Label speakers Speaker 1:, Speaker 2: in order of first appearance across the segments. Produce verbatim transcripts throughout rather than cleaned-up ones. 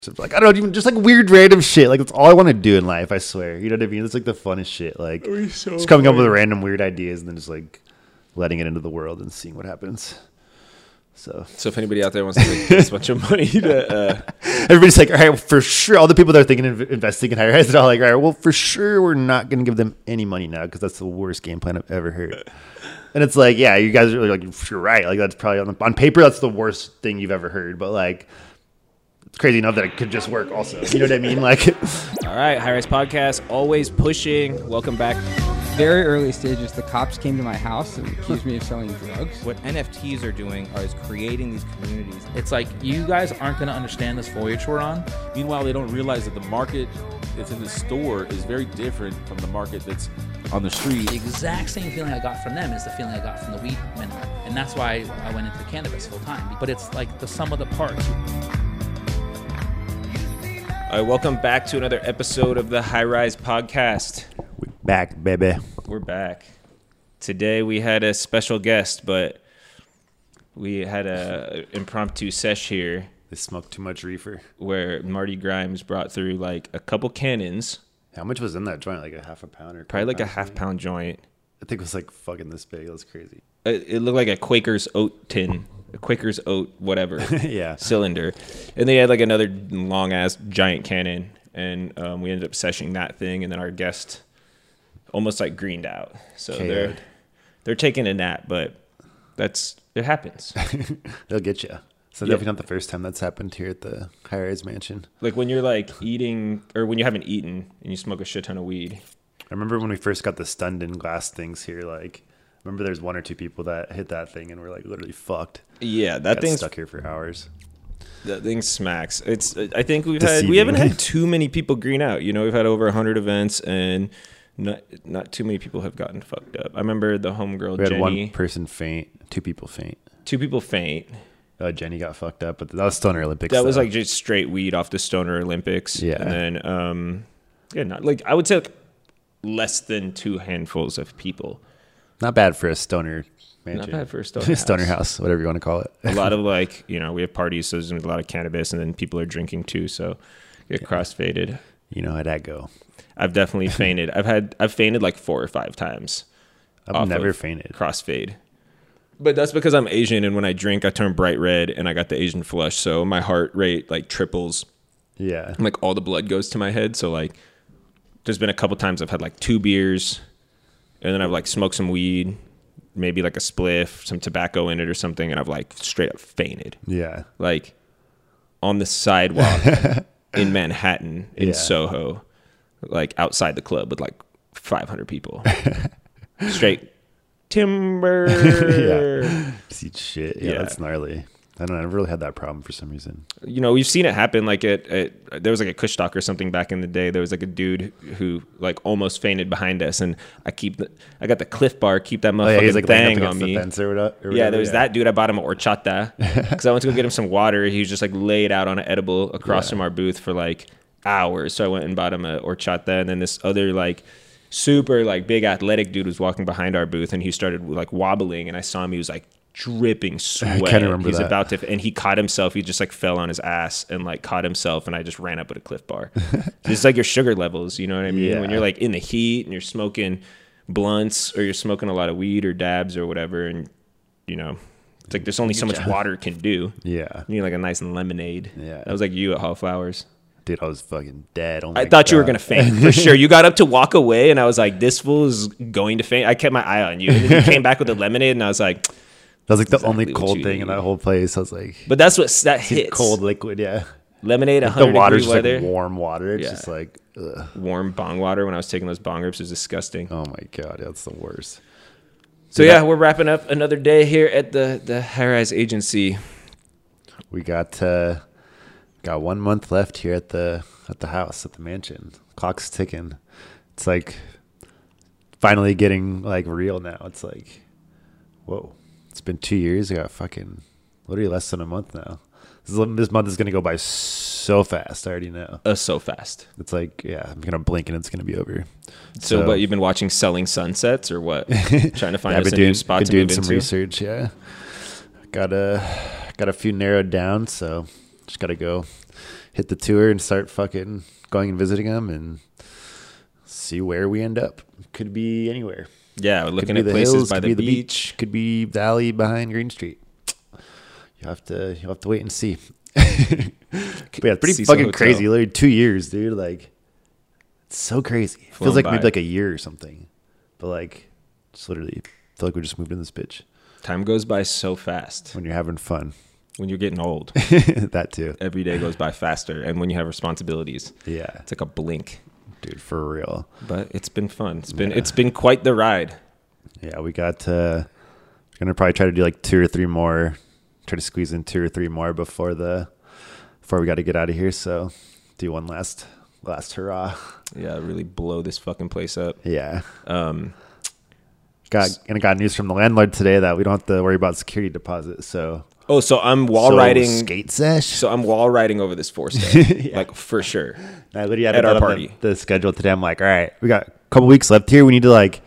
Speaker 1: Like, I don't know, even just like weird random shit. Like, that's all I want to do in life, I swear. You know what I mean? It's like the funnest shit. Like, so just coming funny. up with random weird ideas and then just like letting it into the world and seeing what happens. So,
Speaker 2: so if anybody out there wants to make this bunch of money, to, uh...
Speaker 1: everybody's like, all right, well, for sure. All the people that are thinking of investing in high rise, they're all like, all right, well, for sure, we're not going to give them any money now because that's the worst game plan I've ever heard. And it's like, yeah, you guys are like, you're right. Like, that's probably on, the, on paper, that's the worst thing you've ever heard. But like, it's crazy enough that it could just work also. You know what I mean? Like,
Speaker 2: all right, High Rise Podcast, always pushing. Welcome back.
Speaker 3: Very early stages, the cops came to my house and accused me of selling drugs.
Speaker 4: What N F Ts are doing are is creating these communities. It's like, you guys aren't going to understand this voyage we're on.
Speaker 5: Meanwhile, they don't realize that the market that's in the store is very different from the market that's on the street.
Speaker 6: The exact same feeling I got from them is the feeling I got from the weed men. And that's why I went into cannabis full time. But it's like the sum of the parts.
Speaker 2: All right, welcome back to another episode of the High Rise Podcast.
Speaker 1: We're back, baby.
Speaker 2: We're back. Today we had a special guest, but we had a impromptu sesh here.
Speaker 1: They smoked too much reefer.
Speaker 2: Where Marty Grimes brought through like a couple cannons.
Speaker 1: How much was in that joint? Like a half a pound or
Speaker 2: probably like a
Speaker 1: maybe?
Speaker 2: half pound joint.
Speaker 1: I think it was like fucking this big. It was crazy.
Speaker 2: It, it looked like a Quaker's oat tin. A Quaker's oat, whatever,
Speaker 1: yeah,
Speaker 2: cylinder, and they had like another long ass giant cannon, and um, we ended up seshing that thing, and then our guest almost like greened out, so K O'd. they're they're taking a nap, but that's it happens.
Speaker 1: They'll get you. So
Speaker 2: yeah.
Speaker 1: Definitely not the first time that's happened here at the High Rise Mansion.
Speaker 2: Like when you're like eating, or when you haven't eaten and you smoke a shit ton of weed.
Speaker 1: I remember when we first got the stunned in glass things here, like. Remember, there's one or two people that hit that thing and were like literally fucked.
Speaker 2: Yeah, that thing's
Speaker 1: stuck here for hours.
Speaker 2: That thing smacks. It's. I think we've Deceiving. had we haven't had too many people green out. You know, we've had over a hundred events and not not too many people have gotten fucked up. I remember the homegirl
Speaker 1: we had
Speaker 2: Jenny.
Speaker 1: One person faint, two people faint.
Speaker 2: Two people faint.
Speaker 1: Uh, Jenny got fucked up, but that was Stoner Olympics.
Speaker 2: That
Speaker 1: though.
Speaker 2: was like just straight weed off the Stoner Olympics.
Speaker 1: Yeah,
Speaker 2: and then um, yeah, not like I would say like less than two handfuls of people.
Speaker 1: Not bad for a stoner mansion.
Speaker 2: Not bad for a stoner house.
Speaker 1: Stoner house, whatever you want to call it.
Speaker 2: A lot of like, you know, we have parties, so there's a lot of cannabis, and then people are drinking too, so get yeah. cross-faded.
Speaker 1: You know how'd that go?
Speaker 2: I've definitely fainted. I've had, I've fainted like four or five times.
Speaker 1: I've never fainted.
Speaker 2: Crossfade. But that's because I'm Asian, and when I drink, I turn bright red, and I got the Asian flush, so my heart rate like triples.
Speaker 1: Yeah.
Speaker 2: And, like all the blood goes to my head, so like there's been a couple times I've had like two beers, and then I've like smoked some weed, maybe like a spliff, some tobacco in it or something, and I've like straight up fainted.
Speaker 1: Yeah.
Speaker 2: Like on the sidewalk in Manhattan, in yeah. Soho, like outside the club with like five hundred people. Straight timber.
Speaker 1: Yeah. See shit. Yeah, yeah, that's gnarly. I don't know. I never really had that problem for some reason.
Speaker 2: You know, we've seen it happen. Like at, at there was like a Kush Talk or something back in the day. There was like a dude who like almost fainted behind us, and I keep the, I got the Cliff Bar, keep that motherfucking oh, yeah, he's like thing on me.
Speaker 1: The fence or whatever, or
Speaker 2: yeah, there was
Speaker 1: yeah.
Speaker 2: that dude. I bought him an horchata because I went to go get him some water. He was just like laid out on an edible across yeah. from our booth for like hours. So I went and bought him a horchata, and then this other like super like big athletic dude was walking behind our booth, and he started like wobbling, and I saw him. He was like dripping sweat.
Speaker 1: I can't remember
Speaker 2: He's
Speaker 1: that.
Speaker 2: about to, and he caught himself. He just like fell on his ass and like caught himself. And I just ran up with a Cliff Bar. It's like your sugar levels, you know what I mean?
Speaker 1: Yeah.
Speaker 2: When you're like in the heat and you're smoking blunts or you're smoking a lot of weed or dabs or whatever, and you know, it's like there's only so much water can do.
Speaker 1: Yeah,
Speaker 2: you need like a nice lemonade.
Speaker 1: Yeah,
Speaker 2: that was like you at Hall Flowers.
Speaker 1: Dude, I was fucking dead. Oh
Speaker 2: I thought God. you were going to faint for sure. You got up to walk away, and I was like, this fool is going to faint. I kept my eye on you. And then you came back with a lemonade, and I was like,
Speaker 1: that was like the
Speaker 2: exactly
Speaker 1: only cold thing in that whole place. I was like,
Speaker 2: but that's what that hits.
Speaker 1: Cold liquid, yeah.
Speaker 2: Lemonade,
Speaker 1: like
Speaker 2: one hundred
Speaker 1: the water's
Speaker 2: degree weather.
Speaker 1: Like warm water. It's
Speaker 2: yeah.
Speaker 1: just like ugh.
Speaker 2: warm bong water. When I was taking those bong rips, it was disgusting.
Speaker 1: Oh my God, that's the worst.
Speaker 2: So, so yeah, that, we're wrapping up another day here at the the High Rise Agency.
Speaker 1: We got uh, got one month left here at the at the house at the mansion. Clock's ticking. It's like finally getting like real now. It's like, whoa. It's been two years. I got fucking literally less than a month now. This, is, this month is going to go by so fast. I already know.
Speaker 2: Uh, so fast.
Speaker 1: It's like, yeah, I'm going to blink and it's going to be over.
Speaker 2: So, so, what, you've been watching Selling Sunsets or what? Trying to find
Speaker 1: yeah,
Speaker 2: us a
Speaker 1: doing,
Speaker 2: new spot
Speaker 1: been
Speaker 2: to
Speaker 1: doing
Speaker 2: move
Speaker 1: some
Speaker 2: into?
Speaker 1: research, yeah. Got a, got a few narrowed down, so just got to go hit the tour and start fucking going and visiting them and see where we end up. Could be anywhere.
Speaker 2: Yeah, we're
Speaker 1: Could
Speaker 2: looking
Speaker 1: be
Speaker 2: at
Speaker 1: the
Speaker 2: places
Speaker 1: hills,
Speaker 2: by
Speaker 1: could
Speaker 2: the
Speaker 1: be
Speaker 2: beach.
Speaker 1: Could be the alley behind Green Street. You have to you have to wait and see. But yeah, it's pretty
Speaker 2: Cecil
Speaker 1: fucking
Speaker 2: Hotel.
Speaker 1: crazy. Literally two years, dude. Like, it's so crazy. It
Speaker 2: Flown
Speaker 1: feels like
Speaker 2: by.
Speaker 1: maybe like a year or something. But like, just literally feel like we just moved in this bitch
Speaker 2: Time goes by so fast
Speaker 1: when you're having fun.
Speaker 2: when you're getting old.
Speaker 1: That too.
Speaker 2: Every day goes by faster, and when you have responsibilities,
Speaker 1: Yeah,
Speaker 2: it's like a blink.
Speaker 1: dude, for real.
Speaker 2: But it's been fun. It's been
Speaker 1: Yeah.
Speaker 2: it's been quite the ride.
Speaker 1: Yeah, we got. uh We're gonna probably try to do like two or three more. Try to squeeze in two or three more before the before we got to get out of here. So do one last last hurrah.
Speaker 2: Yeah, really blow this fucking place up.
Speaker 1: Yeah.
Speaker 2: Um,
Speaker 1: Got and I got news from the landlord today that we don't have to worry about security deposit. So
Speaker 2: oh, so I'm wall
Speaker 1: so
Speaker 2: riding.
Speaker 1: skate sesh.
Speaker 2: So I'm wall riding over this four step,
Speaker 1: Yeah.
Speaker 2: like for sure.
Speaker 1: I literally had
Speaker 2: at
Speaker 1: it
Speaker 2: our
Speaker 1: on the-
Speaker 2: party.
Speaker 1: The, schedule today. I'm like, all right, we got a couple weeks left here. We need to like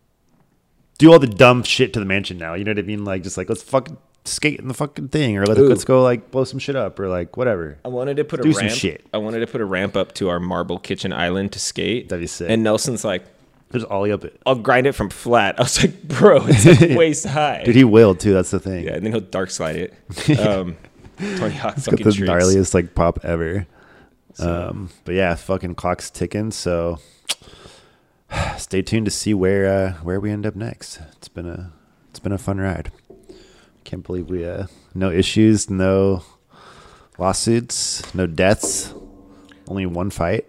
Speaker 1: do all the dumb shit to the mansion now. You know what I mean? Like just like let's fucking skate in the fucking thing, or let,
Speaker 2: Ooh.
Speaker 1: let's go like blow some shit up, or like whatever.
Speaker 2: I wanted to put a
Speaker 1: Do some
Speaker 2: ramp.
Speaker 1: shit.
Speaker 2: I wanted to put a ramp up to our marble kitchen island to skate.
Speaker 1: That'd be sick.
Speaker 2: And Nelson's like,
Speaker 1: Just ollie up it.
Speaker 2: I'll grind it from flat. I was like, bro, it's like waist high.
Speaker 1: Dude, he will too. That's the thing.
Speaker 2: yeah, and then he'll dark slide it. Um, Tony Hawk
Speaker 1: Got
Speaker 2: fucking
Speaker 1: the
Speaker 2: tricks.
Speaker 1: gnarliest like pop ever.
Speaker 2: So-
Speaker 1: Um, but yeah, fucking clock's ticking. So stay tuned to see where uh, where we end up next. It's been a it's been a fun ride. Can't believe we uh, no issues, no lawsuits, no deaths, only one fight.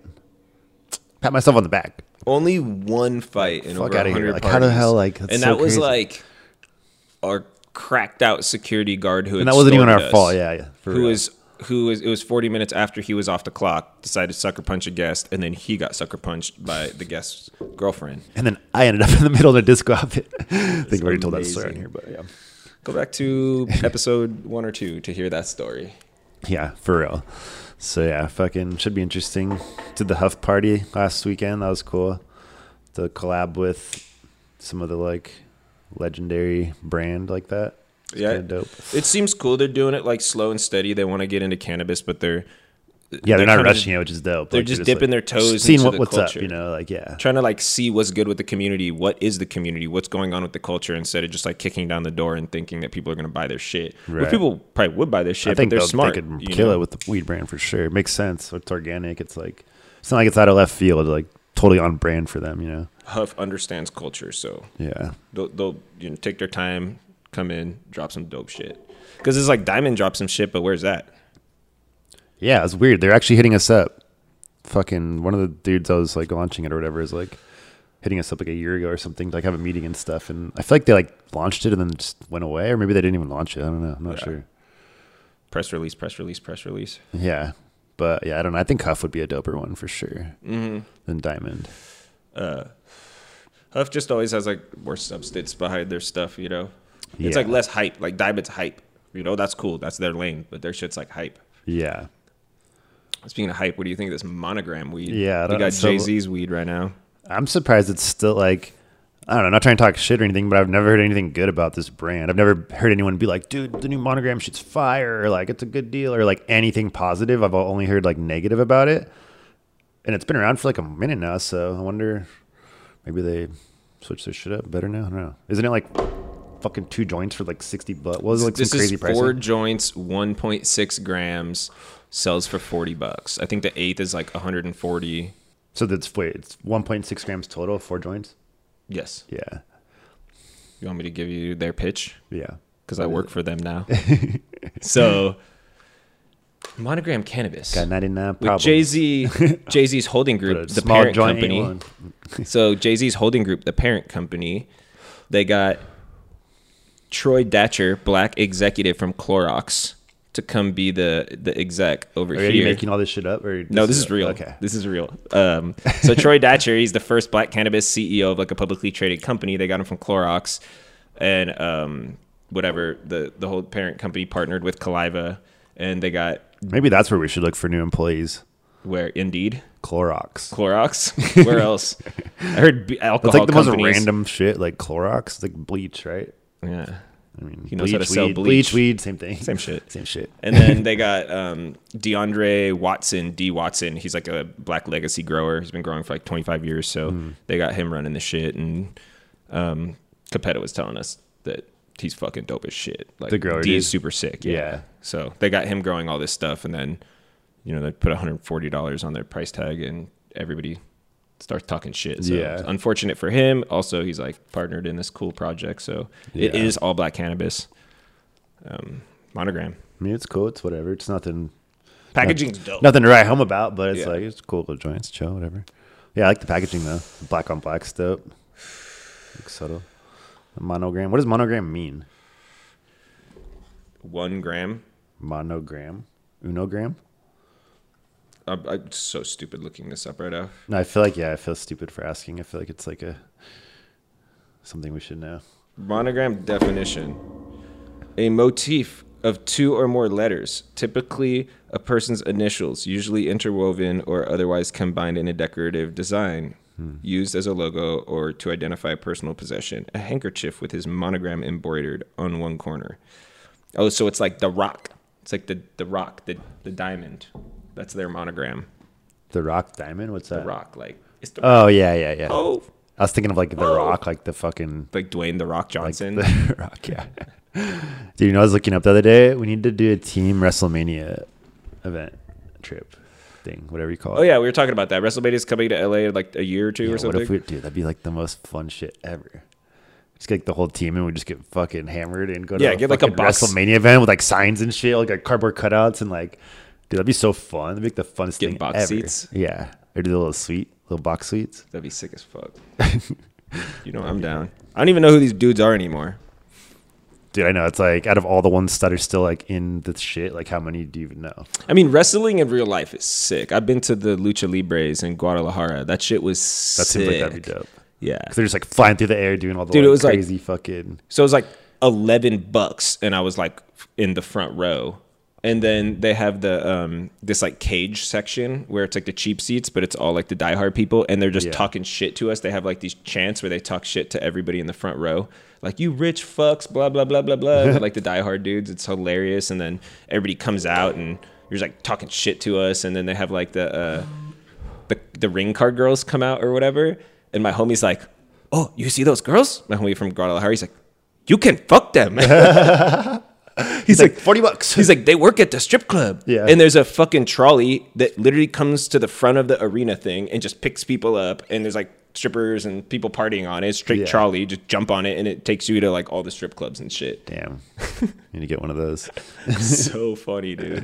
Speaker 1: Pat myself on the back.
Speaker 2: Only one fight in
Speaker 1: Fuck
Speaker 2: over
Speaker 1: outta here.
Speaker 2: one hundred
Speaker 1: Like,
Speaker 2: parties.
Speaker 1: how the hell, like, that's
Speaker 2: and
Speaker 1: so
Speaker 2: that was
Speaker 1: crazy.
Speaker 2: like our cracked out security guard who
Speaker 1: And
Speaker 2: had
Speaker 1: that wasn't even our
Speaker 2: started us,
Speaker 1: fault. Yeah, yeah. For
Speaker 2: who
Speaker 1: real.
Speaker 2: was who was it was forty minutes after he was off the clock, decided to sucker punch a guest, and then he got sucker punched by the guest's girlfriend.
Speaker 1: And then I ended up in the middle of a disco outfit. I think I've already told that story on
Speaker 2: amazing.
Speaker 1: here, but yeah.
Speaker 2: Go back to episode one or two to hear that story.
Speaker 1: Yeah, for real. So yeah, fucking should be interesting. Did the Huff party last weekend. That was cool. The collab with some of the like legendary brand like that. It's
Speaker 2: Yeah,
Speaker 1: kinda dope.
Speaker 2: it seems cool. They're doing it like slow and steady. They want to get into cannabis, but they're
Speaker 1: Yeah, they're, not
Speaker 2: kinda
Speaker 1: rushing it, which is dope.
Speaker 2: they're
Speaker 1: Like,
Speaker 2: just
Speaker 1: like,
Speaker 2: dipping their toes
Speaker 1: seeing
Speaker 2: into
Speaker 1: what,
Speaker 2: the
Speaker 1: what's
Speaker 2: culture.
Speaker 1: up, you know, like yeah.
Speaker 2: trying to like see what's good with the community. What is the community? What's going on with the culture? Instead of just like kicking down the door and thinking that people are going to buy their shit. Well,
Speaker 1: Right.
Speaker 2: people probably would buy their shit,
Speaker 1: I think
Speaker 2: but they're
Speaker 1: they'll-
Speaker 2: smart.
Speaker 1: they could
Speaker 2: you
Speaker 1: kill
Speaker 2: know?
Speaker 1: it with the weed brand for sure. It makes sense. It's organic. It's like it's not like it's out of left field. Like totally on brand for them, you know.
Speaker 2: Huff understands culture, so
Speaker 1: Yeah.
Speaker 2: they'll, they'll you know take their time, come in, drop some dope shit. Because it's like Diamond dropped some shit, but where's that?
Speaker 1: Yeah, it's weird. They're actually hitting us up. Fucking one of the dudes I was like launching it or whatever is like hitting us up like a year ago or something to like have a meeting and stuff. And I feel like they like launched it and then just went away, or maybe they didn't even launch it. I don't know. I'm not
Speaker 2: Yeah.
Speaker 1: sure.
Speaker 2: Press release, press release, press release.
Speaker 1: Yeah, but yeah, I don't know. I think Huff would be a doper one for sure
Speaker 2: Mm-hmm.
Speaker 1: than Diamond.
Speaker 2: Uh, Huff just always has like more substance behind their stuff, you know. It's
Speaker 1: Yeah.
Speaker 2: like less hype. Like Diamond's hype, you know. That's cool. That's their lane, but their shit's like hype.
Speaker 1: Yeah,
Speaker 2: Speaking of hype, what do you think of this Monogram weed?
Speaker 1: Yeah, I
Speaker 2: we
Speaker 1: don't-
Speaker 2: got
Speaker 1: so-
Speaker 2: Jay Z's weed right now.
Speaker 1: I'm surprised it's still like. I don't know. I'm not trying to talk shit or anything, but I've never heard anything good about this brand. I've never heard anyone be like, "Dude, the new Monogram shit's fire," or like, "It's a good deal," or like anything positive. I've only heard like negative about it, and it's been around for like a minute now. So I wonder, maybe they switch their shit up better now. I don't know. Isn't it like fucking two joints for like sixty bucks? What was it, like
Speaker 2: This
Speaker 1: some crazy
Speaker 2: is
Speaker 1: price?
Speaker 2: four joints, one point six grams, sells for forty bucks. I think the eighth is like one hundred forty.
Speaker 1: So that's wait, it's one point six grams total, four joints.
Speaker 2: Yes.
Speaker 1: Yeah,
Speaker 2: You want me to give you their pitch?
Speaker 1: yeah.
Speaker 2: Because I work for them now. So, Monogram Cannabis.
Speaker 1: Got ninety-nine
Speaker 2: With
Speaker 1: problems.
Speaker 2: Jay Z, Jay Z's holding
Speaker 1: But
Speaker 2: group,
Speaker 1: a
Speaker 2: the
Speaker 1: small
Speaker 2: parent
Speaker 1: joint ain't
Speaker 2: company.
Speaker 1: one.
Speaker 2: So Jay Z's holding group, the parent company, they got Troy Datcher, black executive from Clorox, to come be the the exec over
Speaker 1: Are
Speaker 2: here.
Speaker 1: you making all this shit up? Or
Speaker 2: No, this is real.
Speaker 1: Okay.
Speaker 2: This is real. Um, so Troy Datcher, he's the first black cannabis C E O of like a publicly traded company. They got him from Clorox, and um, whatever the the whole parent company partnered with Kaliva, and they got
Speaker 1: Maybe that's where we should look for new employees.
Speaker 2: where Indeed,
Speaker 1: Clorox.
Speaker 2: Clorox. Where else? I heard b- alcohol.
Speaker 1: That's like the most
Speaker 2: companies-
Speaker 1: random shit, like Clorox, like bleach, right?
Speaker 2: Yeah.
Speaker 1: I mean,
Speaker 2: He knows how to sell
Speaker 1: weed,
Speaker 2: bleach.
Speaker 1: weed, same thing.
Speaker 2: Same shit.
Speaker 1: Same shit.
Speaker 2: And then they got um, DeAndre Watson, D Watson. He's like a Black Legacy grower. He's been growing for like twenty-five years. So
Speaker 1: Mm.
Speaker 2: they got him running the shit. And um, Capetta was telling us that he's fucking dope as shit. Like
Speaker 1: The grower
Speaker 2: D is
Speaker 1: dude?
Speaker 2: super sick. Yeah.
Speaker 1: Yeah.
Speaker 2: So they got him growing all this stuff. And then, you know, they put one hundred forty dollars on their price tag and everybody starts talking shit. So
Speaker 1: Yeah.
Speaker 2: it's unfortunate for him. Also, he's like partnered in this cool project. So it
Speaker 1: Yeah.
Speaker 2: is all black cannabis. Um, monogram.
Speaker 1: I mean, it's cool. It's whatever. It's nothing.
Speaker 2: Packaging's dope.
Speaker 1: Nothing to write home about, but it's
Speaker 2: Yeah.
Speaker 1: like it's cool little joints, chill, whatever. Yeah, I like the packaging though. Black on black stuff. Looks subtle. A monogram. What does monogram mean?
Speaker 2: One gram.
Speaker 1: Monogram. Unogram.
Speaker 2: I'm, I'm so stupid looking this up right now.
Speaker 1: No, I feel like yeah, I feel stupid for asking. I feel like it's like a something we should know.
Speaker 2: Monogram definition: a motif of two or more letters, typically a person's initials, usually interwoven or otherwise combined in a decorative design, used as a logo or to identify a personal possession. A handkerchief with his monogram embroidered on one corner. Oh, so it's like the rock. It's like the the rock, the the diamond. That's their monogram.
Speaker 1: The Rock Diamond. What's
Speaker 2: The
Speaker 1: that?
Speaker 2: rock, like it's the
Speaker 1: Oh yeah, yeah, yeah.
Speaker 2: oh,
Speaker 1: I was thinking of like the
Speaker 2: Oh.
Speaker 1: Rock, like the fucking
Speaker 2: like Dwayne the Rock
Speaker 1: like
Speaker 2: Johnson.
Speaker 1: the Rock. Yeah. Dude, you know, I was looking up the other day. We need to do a team WrestleMania event trip thing, whatever you call it.
Speaker 2: Oh yeah, we were talking about that. WrestleMania is coming to L A in like a year or two
Speaker 1: Yeah,
Speaker 2: or
Speaker 1: what
Speaker 2: something.
Speaker 1: if we, dude? That'd be like the most fun shit ever. Just get like the whole team and we just get fucking hammered and go to
Speaker 2: Yeah,
Speaker 1: a
Speaker 2: get like a
Speaker 1: fucking
Speaker 2: box-
Speaker 1: WrestleMania event with like signs and shit, like, like cardboard cutouts and like, dude, that'd be so fun. That'd be like the funnest
Speaker 2: Get
Speaker 1: thing
Speaker 2: box
Speaker 1: ever.
Speaker 2: seats?
Speaker 1: Yeah, or do the little suite, little box suites.
Speaker 2: That'd be sick as fuck. You know, I'm down. I don't even know who these dudes are anymore.
Speaker 1: Dude, I know it's like out of all the ones that are still like in the shit, like how many do you even know?
Speaker 2: I mean, wrestling in real life is sick. I've been to the Lucha Libres in Guadalajara. That shit was
Speaker 1: That
Speaker 2: sick.
Speaker 1: seems like that'd be dope.
Speaker 2: Yeah.
Speaker 1: Because they're just like flying through the air doing all the
Speaker 2: Dude,
Speaker 1: like,
Speaker 2: it was like-
Speaker 1: crazy fucking.
Speaker 2: So it was like eleven bucks, and I was like in the front row. And then they have the um this like cage section where it's like the cheap seats, but it's all like the diehard people, and they're just
Speaker 1: Yeah.
Speaker 2: talking shit to us. They have like these chants where they talk shit to everybody in the front row, like you rich fucks, blah blah blah blah blah. Like the diehard dudes, it's hilarious. And then everybody comes out and you're just like talking shit to us. And then they have like the uh the the ring card girls come out or whatever. And my homie's like, "Oh, you see those girls?" My homie from Guadalajara, he's like, "You can fuck them." He's like,
Speaker 1: forty bucks.
Speaker 2: He's like, they work at the strip club.
Speaker 1: Yeah.
Speaker 2: And there's a fucking trolley that literally comes to the front of the arena thing and just picks people up. And there's like strippers and people partying on it. Straight
Speaker 1: Yeah.
Speaker 2: trolley, just jump on it and it takes you to like all the strip clubs and shit.
Speaker 1: Damn. Need to get one of those.
Speaker 2: So funny, dude.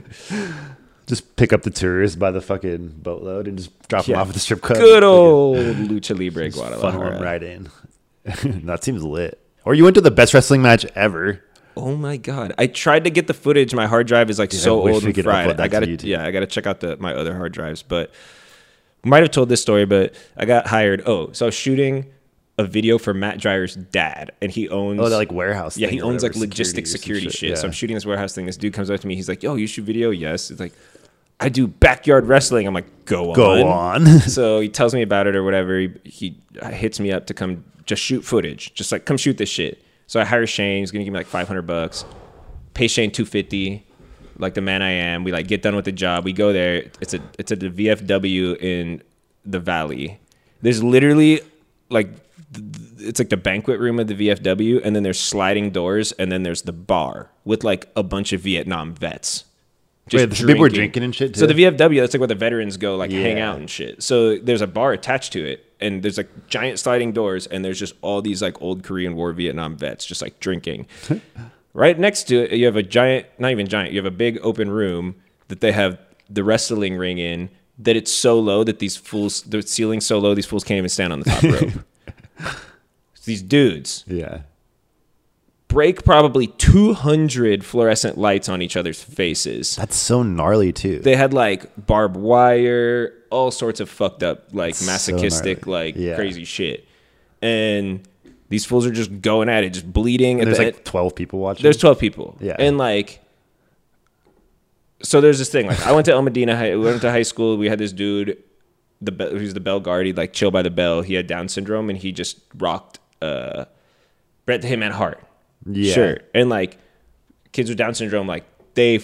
Speaker 1: Just pick up the tourists by the fucking boatload and just drop them
Speaker 2: Yeah.
Speaker 1: off at the strip club.
Speaker 2: Good old Lucha Libre
Speaker 1: Fun one
Speaker 2: Guadalajara.
Speaker 1: right in. That seems lit. Or you went to the best wrestling match ever.
Speaker 2: Oh my god! I tried to get the footage. My hard drive is like
Speaker 1: Dude, I
Speaker 2: so
Speaker 1: wish
Speaker 2: old
Speaker 1: we
Speaker 2: and
Speaker 1: could
Speaker 2: fried.
Speaker 1: upload that
Speaker 2: I
Speaker 1: to
Speaker 2: gotta,
Speaker 1: YouTube.
Speaker 2: yeah, I gotta check out the my other hard drives. But might have told this story, but I got hired. Oh, so I was shooting a video for Matt Dreyer's dad, and he owns
Speaker 1: Oh, that like warehouse.
Speaker 2: yeah,
Speaker 1: thing
Speaker 2: he
Speaker 1: or
Speaker 2: owns like
Speaker 1: whatever,
Speaker 2: logistics
Speaker 1: or some
Speaker 2: security shit.
Speaker 1: Yeah.
Speaker 2: So I'm shooting this warehouse thing. This dude comes up to me. He's like, "Yo, you shoot video?" Yes. It's like, I do backyard wrestling. I'm like, "Go on."
Speaker 1: Go on.
Speaker 2: So he tells me about it or whatever. He, he hits me up to come just shoot footage. Just like, come shoot this shit. So I hire Shane. He's going to give me like five hundred bucks. Pay Shane two fifty, like the man I am. We like get done with the job. We go there. It's a it's at the V F W in the Valley. There's literally like th- it's like the banquet room of the V F W, and then there's sliding doors, and then there's the bar with like a bunch of Vietnam vets.
Speaker 1: Wait, the people were drinking and shit,
Speaker 2: So
Speaker 1: too?
Speaker 2: the V F W, that's like where the veterans go, like hang
Speaker 1: Yeah.
Speaker 2: out and shit. So there's a bar attached to it, and there's like giant sliding doors, and there's just all these like old Korean War Vietnam vets just like drinking. Right next to it, you have a giant, not even giant, you have a big open room that they have the wrestling ring in. That it's so low that these fools, the ceiling's so low, these fools can't even stand on the top rope. These dudes
Speaker 1: Yeah.
Speaker 2: break probably two hundred fluorescent lights on each other's faces.
Speaker 1: That's so gnarly too.
Speaker 2: They had like barbed wire, all sorts of fucked up, like
Speaker 1: So
Speaker 2: masochistic,
Speaker 1: gnarly.
Speaker 2: like
Speaker 1: Yeah.
Speaker 2: crazy shit. And these fools are just going at it, just bleeding.
Speaker 1: And
Speaker 2: At
Speaker 1: there's
Speaker 2: the
Speaker 1: like
Speaker 2: end-
Speaker 1: twelve people watching.
Speaker 2: there's twelve people.
Speaker 1: Yeah.
Speaker 2: And like, so there's this thing. Like, I went to El Medina. High, we went to high school. We had this dude, the be- who's the bell guard. He'd like chill by the bell. He had Down syndrome, and he just rocked uh, Bret the Hitman Hart.
Speaker 1: Yeah.
Speaker 2: Sure. And like kids with Down syndrome, like they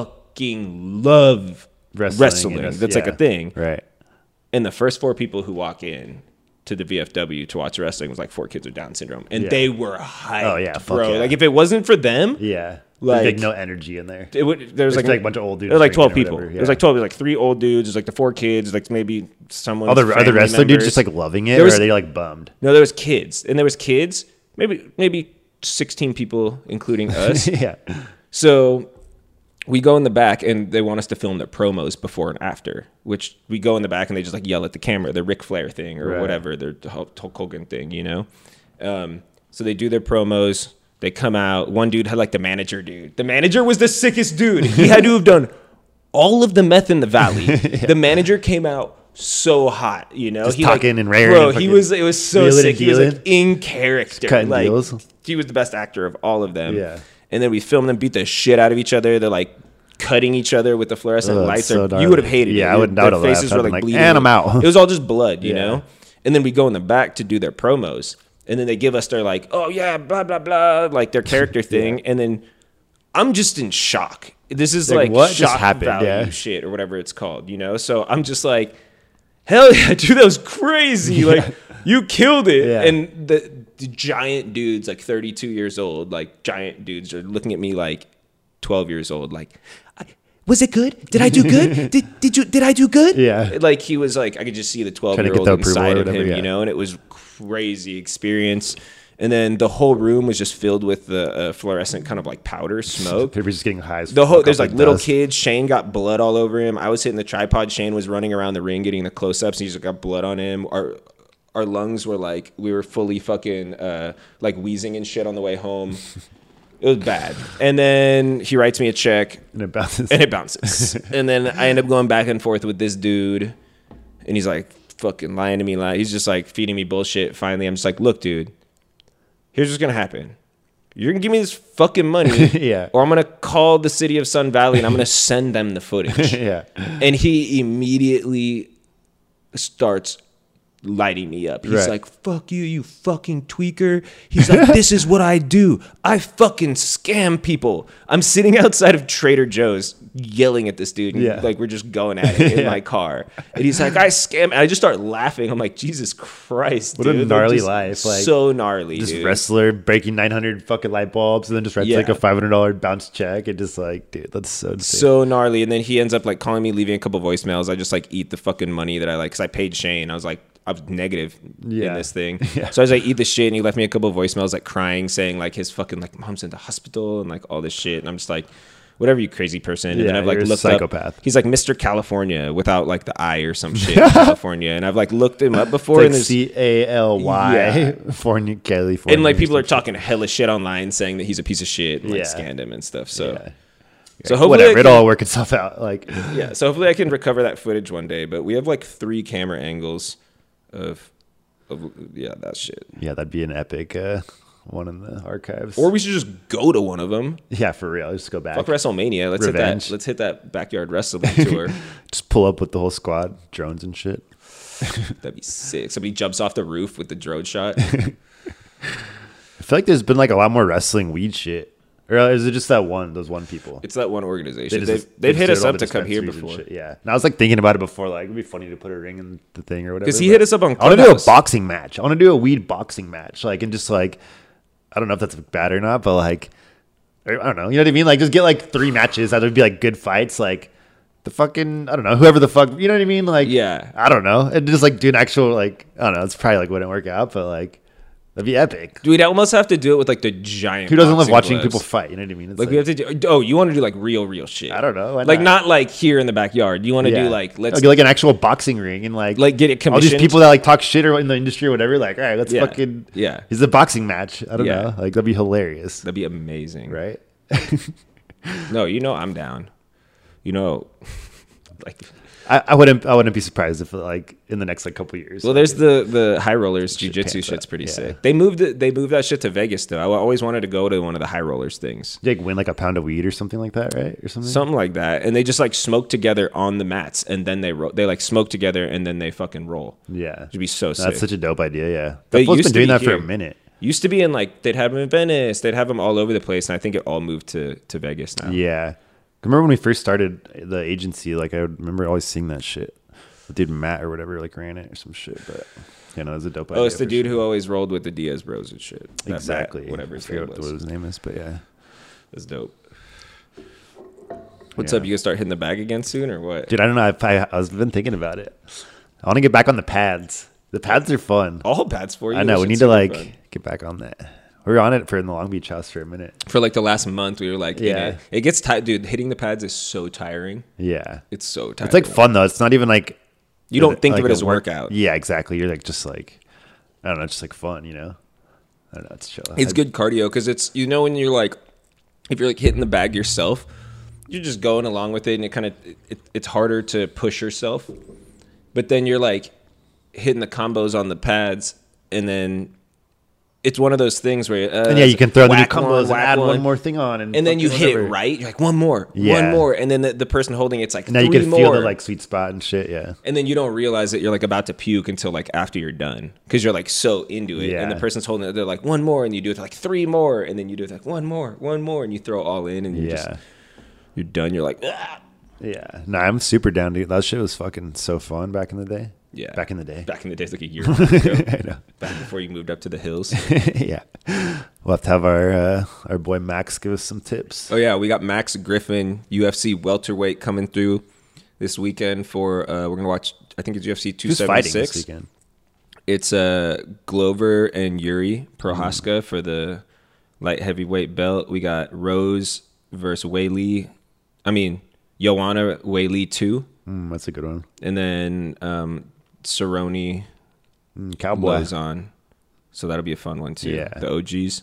Speaker 2: fucking love
Speaker 1: Wrestling,
Speaker 2: wrestling.
Speaker 1: and
Speaker 2: That's
Speaker 1: yeah.
Speaker 2: like a thing.
Speaker 1: Right.
Speaker 2: And the first four people who walk in to the V F W to watch wrestling was like four kids with Down syndrome. And
Speaker 1: Yeah.
Speaker 2: they were hyped,
Speaker 1: Oh, yeah, fuck
Speaker 2: bro.
Speaker 1: yeah.
Speaker 2: Like if it wasn't for them,
Speaker 1: Yeah.
Speaker 2: Like-
Speaker 1: There's like no energy in there.
Speaker 2: it would, there was
Speaker 1: There's
Speaker 2: like,
Speaker 1: like a bunch of old dudes
Speaker 2: There was like twelve
Speaker 1: drinking or
Speaker 2: people.
Speaker 1: whatever,
Speaker 2: There was
Speaker 1: yeah.
Speaker 2: like twelve. There was like three old dudes. There's like the four kids. Like maybe someone.
Speaker 1: Are the, are the wrestler dudes just like loving it,
Speaker 2: There was-
Speaker 1: or are they like bummed?
Speaker 2: No, there was kids, and there was kids. Maybe maybe sixteen people, including us.
Speaker 1: Yeah.
Speaker 2: So we go in the back, and they want us to film their promos before and after. Which we go in the back, and they just like yell at the camera, their Ric Flair thing or
Speaker 1: Right.
Speaker 2: whatever, their Hulk Hulk Hogan thing, you know. Um, so they do their promos. They come out. One dude had like the manager dude. The manager was the sickest dude. He had to have done all of the meth in the valley. Yeah. The manager came out so hot, you know.
Speaker 1: Just
Speaker 2: he
Speaker 1: talking
Speaker 2: like,
Speaker 1: and raring
Speaker 2: bro.
Speaker 1: and
Speaker 2: He
Speaker 1: fucking
Speaker 2: was. It was so
Speaker 1: wheeling
Speaker 2: sick.
Speaker 1: and
Speaker 2: He was like
Speaker 1: dealing.
Speaker 2: in character.
Speaker 1: Cutting
Speaker 2: Like
Speaker 1: deals.
Speaker 2: he was the best actor of all of them.
Speaker 1: Yeah.
Speaker 2: And then we filmed them beat the shit out of each other. They're like cutting each other with the fluorescent
Speaker 1: Ugh,
Speaker 2: lights.
Speaker 1: so
Speaker 2: Or,
Speaker 1: gnarly.
Speaker 2: you would have hated
Speaker 1: Yeah,
Speaker 2: it.
Speaker 1: I would- I
Speaker 2: Their
Speaker 1: would've
Speaker 2: faces
Speaker 1: laughed.
Speaker 2: were
Speaker 1: I'd
Speaker 2: like
Speaker 1: been like,
Speaker 2: bleeding.
Speaker 1: "And I'm out."
Speaker 2: It was all just blood, you
Speaker 1: Yeah.
Speaker 2: know. And then we go in the back to do their promos. And then they give us their like, oh yeah, blah blah blah, like their character thing. And then I'm just in shock. This is
Speaker 1: Like,
Speaker 2: like,
Speaker 1: what just
Speaker 2: shock
Speaker 1: happened?
Speaker 2: value
Speaker 1: Yeah.
Speaker 2: shit or whatever it's called, you know. So I'm just like, hell yeah, dude, that was crazy. Like you killed it.
Speaker 1: Yeah.
Speaker 2: And the, the giant dudes, like thirty-two years old, like giant dudes, are looking at me like twelve years old, like. I, was it good? Did I do good? did did you did I do good?
Speaker 1: Yeah.
Speaker 2: Like he was like I could just see the twelve
Speaker 1: Trying to
Speaker 2: year
Speaker 1: get
Speaker 2: old
Speaker 1: the approval
Speaker 2: inside
Speaker 1: or
Speaker 2: of
Speaker 1: whatever,
Speaker 2: him,
Speaker 1: yeah.
Speaker 2: you know, and it was crazy experience. And then the whole room was just filled with the uh, fluorescent kind of like powder smoke.
Speaker 1: People just getting high. as
Speaker 2: The whole
Speaker 1: fuck
Speaker 2: there's
Speaker 1: off
Speaker 2: like little
Speaker 1: dust.
Speaker 2: kids. Shane got blood all over him. I was hitting the tripod. Shane was running around the ring getting the close ups. He's got blood on him. Our our lungs were like we were fully fucking uh, like wheezing and shit on the way home. It was bad. And then he writes me a check
Speaker 1: And it bounces.
Speaker 2: and it bounces. And then I end up going back and forth with this dude, and he's like fucking lying to me. Like he's just like feeding me bullshit. Finally, I'm just like, look, dude, here's what's gonna happen. You're gonna give me this fucking money,
Speaker 1: Yeah.
Speaker 2: or I'm gonna call the city of Sun Valley and I'm gonna send them the footage.
Speaker 1: Yeah.
Speaker 2: And he immediately starts lighting me up. He's
Speaker 1: Right.
Speaker 2: like, fuck you, you fucking tweaker. He's like, this is what I do. I fucking scam people. I'm sitting outside of Trader Joe's yelling at this dude. And
Speaker 1: Yeah.
Speaker 2: like, we're just going at it in
Speaker 1: Yeah.
Speaker 2: my car. And he's like, I scam. And I just start laughing. I'm like, Jesus Christ,
Speaker 1: What a
Speaker 2: dude. Like,
Speaker 1: gnarly
Speaker 2: just
Speaker 1: life, like,
Speaker 2: so gnarly,
Speaker 1: Just
Speaker 2: dude.
Speaker 1: wrestler breaking nine hundred fucking light bulbs and then just writes like
Speaker 2: Yeah.
Speaker 1: a five hundred dollars bounce check. And just like, dude, that's so insane.
Speaker 2: So gnarly. And then he ends up like calling me, leaving a couple voicemails. I just like eat the fucking money that I like, because I paid Shane. I was like, I was negative
Speaker 1: Yeah.
Speaker 2: in this thing.
Speaker 1: Yeah.
Speaker 2: So as I eat the shit, and he left me a couple of voicemails like crying, saying like his fucking like mom's in the hospital and like all this shit. And I'm just like, whatever, you crazy person. And
Speaker 1: Yeah,
Speaker 2: then I've like
Speaker 1: you're a
Speaker 2: looked
Speaker 1: psychopath.
Speaker 2: up. He's like Mister California without like the I or some shit. California. And I've like looked him up before.
Speaker 1: It's
Speaker 2: and
Speaker 1: like
Speaker 2: there's
Speaker 1: C A L Y
Speaker 2: Yeah.
Speaker 1: for California.
Speaker 2: and like
Speaker 1: or
Speaker 2: people are
Speaker 1: some
Speaker 2: talking hella shit online, saying that he's a piece of shit and like
Speaker 1: Yeah.
Speaker 2: scanned him and stuff. So.
Speaker 1: Yeah.
Speaker 2: So
Speaker 1: Yeah,
Speaker 2: hopefully
Speaker 1: whatever,
Speaker 2: I
Speaker 1: it'll
Speaker 2: can-
Speaker 1: all work itself out. Like,
Speaker 2: Yeah, so hopefully I can recover that footage one day. But we have like three camera angles of, of yeah, that shit.
Speaker 1: yeah, that'd be an epic uh, one in the archives.
Speaker 2: Or we should just go to one of them.
Speaker 1: yeah, for real. Just go back.
Speaker 2: Fuck WrestleMania. Let's hit
Speaker 1: Revenge.
Speaker 2: that. Let's hit that backyard wrestling tour.
Speaker 1: Just pull up with the whole squad, drones and shit.
Speaker 2: That'd be sick. Somebody jumps off the roof with the drone shot.
Speaker 1: I feel like there's been like a lot more wrestling weed shit. Or is it just that one, those one people?
Speaker 2: It's that one organization.
Speaker 1: They
Speaker 2: They
Speaker 1: just-
Speaker 2: have they've hit
Speaker 1: started
Speaker 2: us
Speaker 1: all
Speaker 2: up
Speaker 1: the
Speaker 2: to come here
Speaker 1: dispensaries and
Speaker 2: before.
Speaker 1: shit, Yeah. And I was like thinking about it before, like, it'd be funny to put a ring in the thing or whatever.
Speaker 2: Because he
Speaker 1: but
Speaker 2: hit us up on
Speaker 1: I want to do a
Speaker 2: Clubhouse.
Speaker 1: boxing match. I want to do a weed boxing match. Like, and just like, I don't know if that's bad or not, but like, I don't know. You know what I mean? Like, just get like three matches that would be like good fights. Like, the fucking, I don't know, whoever the fuck, you know what I mean? Like,
Speaker 2: Yeah.
Speaker 1: I don't know. And just like do an actual, like, I don't know. It's probably like wouldn't work out, but like, that'd be epic.
Speaker 2: We'd almost have to do it with like the giant.
Speaker 1: Who doesn't love
Speaker 2: boxing
Speaker 1: watching
Speaker 2: gloves.
Speaker 1: people fight? You know what I mean? It's
Speaker 2: Like, we have to do. Oh, you want to do like real, real shit?
Speaker 1: I don't know. Why
Speaker 2: Like
Speaker 1: not?
Speaker 2: not like here in the backyard. You want to
Speaker 1: Yeah.
Speaker 2: do like let's
Speaker 1: Okay, like an actual boxing ring and like
Speaker 2: like get it
Speaker 1: all these
Speaker 2: commissioned.
Speaker 1: people that like talk shit or in the industry or whatever. Like, all right, let's
Speaker 2: Yeah.
Speaker 1: fucking
Speaker 2: Yeah.
Speaker 1: It's a boxing match. I don't
Speaker 2: Yeah.
Speaker 1: know. Like that'd be hilarious,
Speaker 2: That'd be amazing,
Speaker 1: right?
Speaker 2: No, you know I'm down. You know, like.
Speaker 1: I, I wouldn't. I wouldn't be surprised if like in the next like couple years.
Speaker 2: Well, there's the the high rollers
Speaker 1: Shit
Speaker 2: jujitsu
Speaker 1: pans
Speaker 2: shit's
Speaker 1: out,
Speaker 2: pretty
Speaker 1: yeah.
Speaker 2: sick. They moved it. They moved that shit to Vegas though. I always wanted to go to one of the high rollers things,
Speaker 1: you, like win like a pound of weed or something like that, right? Or something.
Speaker 2: something like that. And they just like smoke together on the mats, and then they ro- they like smoke together, and then they fucking roll.
Speaker 1: Yeah,
Speaker 2: It'd be so sick.
Speaker 1: that's such a dope idea. Yeah,
Speaker 2: They
Speaker 1: Buffalo's
Speaker 2: used
Speaker 1: been
Speaker 2: to
Speaker 1: doing
Speaker 2: be
Speaker 1: that for
Speaker 2: here.
Speaker 1: a minute.
Speaker 2: Used to be in like they'd have them in Venice, they'd have them all over the place, and I think it all moved to to Vegas now.
Speaker 1: Yeah. I remember when we first started the agency, like I remember always seeing that shit. The dude Matt or whatever like ran it or some shit, but you know, it was a dope idea.
Speaker 2: Oh, it's the
Speaker 1: for
Speaker 2: dude
Speaker 1: sure.
Speaker 2: who always rolled with the Diaz Bros and shit. That
Speaker 1: Exactly.
Speaker 2: Matt, whatever
Speaker 1: I
Speaker 2: his
Speaker 1: forget
Speaker 2: name
Speaker 1: what,
Speaker 2: was.
Speaker 1: what his name is, but yeah.
Speaker 2: That's dope. What's
Speaker 1: Yeah.
Speaker 2: up? You gonna start hitting the bag again soon or what?
Speaker 1: Dude, I don't know. If I, I was been thinking about it. I want to get back on the pads. The pads are fun.
Speaker 2: All pads for you.
Speaker 1: I know.
Speaker 2: That
Speaker 1: We need
Speaker 2: shit's
Speaker 1: to
Speaker 2: super
Speaker 1: like
Speaker 2: fun.
Speaker 1: get back on that. We were on it for in the Long Beach house for a minute.
Speaker 2: For like the last month, we were like,
Speaker 1: Yeah.
Speaker 2: yeah, it, it gets tired, dude. Hitting the pads is so tiring.
Speaker 1: Yeah.
Speaker 2: It's so tiring.
Speaker 1: It's like fun though. It's not even like
Speaker 2: You don't think
Speaker 1: like
Speaker 2: of it
Speaker 1: a
Speaker 2: as a
Speaker 1: work-
Speaker 2: workout.
Speaker 1: Yeah, exactly. You're like just like I don't know, just like fun, you know. I don't know. It's chill.
Speaker 2: It's
Speaker 1: I-
Speaker 2: good cardio because it's you know when you're like, if you're like hitting the bag yourself, you're just going along with it, and it kind of it, it's harder to push yourself. But then you're like hitting the combos on the pads, and then it's one of those things where uh,
Speaker 1: And yeah, you can throw the new
Speaker 2: whack
Speaker 1: combos
Speaker 2: one,
Speaker 1: and
Speaker 2: whack
Speaker 1: add one
Speaker 2: one.
Speaker 1: more thing on, and,
Speaker 2: and then you
Speaker 1: fucking
Speaker 2: hit it
Speaker 1: whatever.
Speaker 2: right. You're like one more,
Speaker 1: Yeah.
Speaker 2: one more, and then the, the person holding it's like
Speaker 1: And now you
Speaker 2: three
Speaker 1: can
Speaker 2: more.
Speaker 1: feel the like sweet spot and shit. Yeah.
Speaker 2: And then you don't realize that you're like about to puke until like after you're done because you're like so into it. And the
Speaker 1: Yeah.
Speaker 2: person's holding it. They're like one more, and you do it like three more, and then you do it like one more, one more, and you throw it all in, and you're
Speaker 1: Yeah.
Speaker 2: just you're done. You're like, ah.
Speaker 1: Yeah. No, I'm super down, dude. That shit was fucking so fun back in the day.
Speaker 2: Yeah,
Speaker 1: Back in the day.
Speaker 2: back in the days, like a year ago,
Speaker 1: I know.
Speaker 2: back before you moved up to the hills.
Speaker 1: Yeah. We'll have to have our uh, our boy Max give us some tips.
Speaker 2: Oh yeah, we got Max Griffin, U F C welterweight, coming through this weekend for. Uh, we're gonna watch. I think it's U F C two
Speaker 1: Who's fighting
Speaker 2: seventy-six.
Speaker 1: this weekend?
Speaker 2: It's uh, Glover and Yuri Prohaska for the light heavyweight belt. We got Rose versus Weili. I mean, Joanna Weili two.
Speaker 1: Mm, that's a good one.
Speaker 2: And then um, Cerrone
Speaker 1: Mm, Cowboy.
Speaker 2: Lozon. So that'll be a fun one too.
Speaker 1: Yeah.
Speaker 2: The O Gs.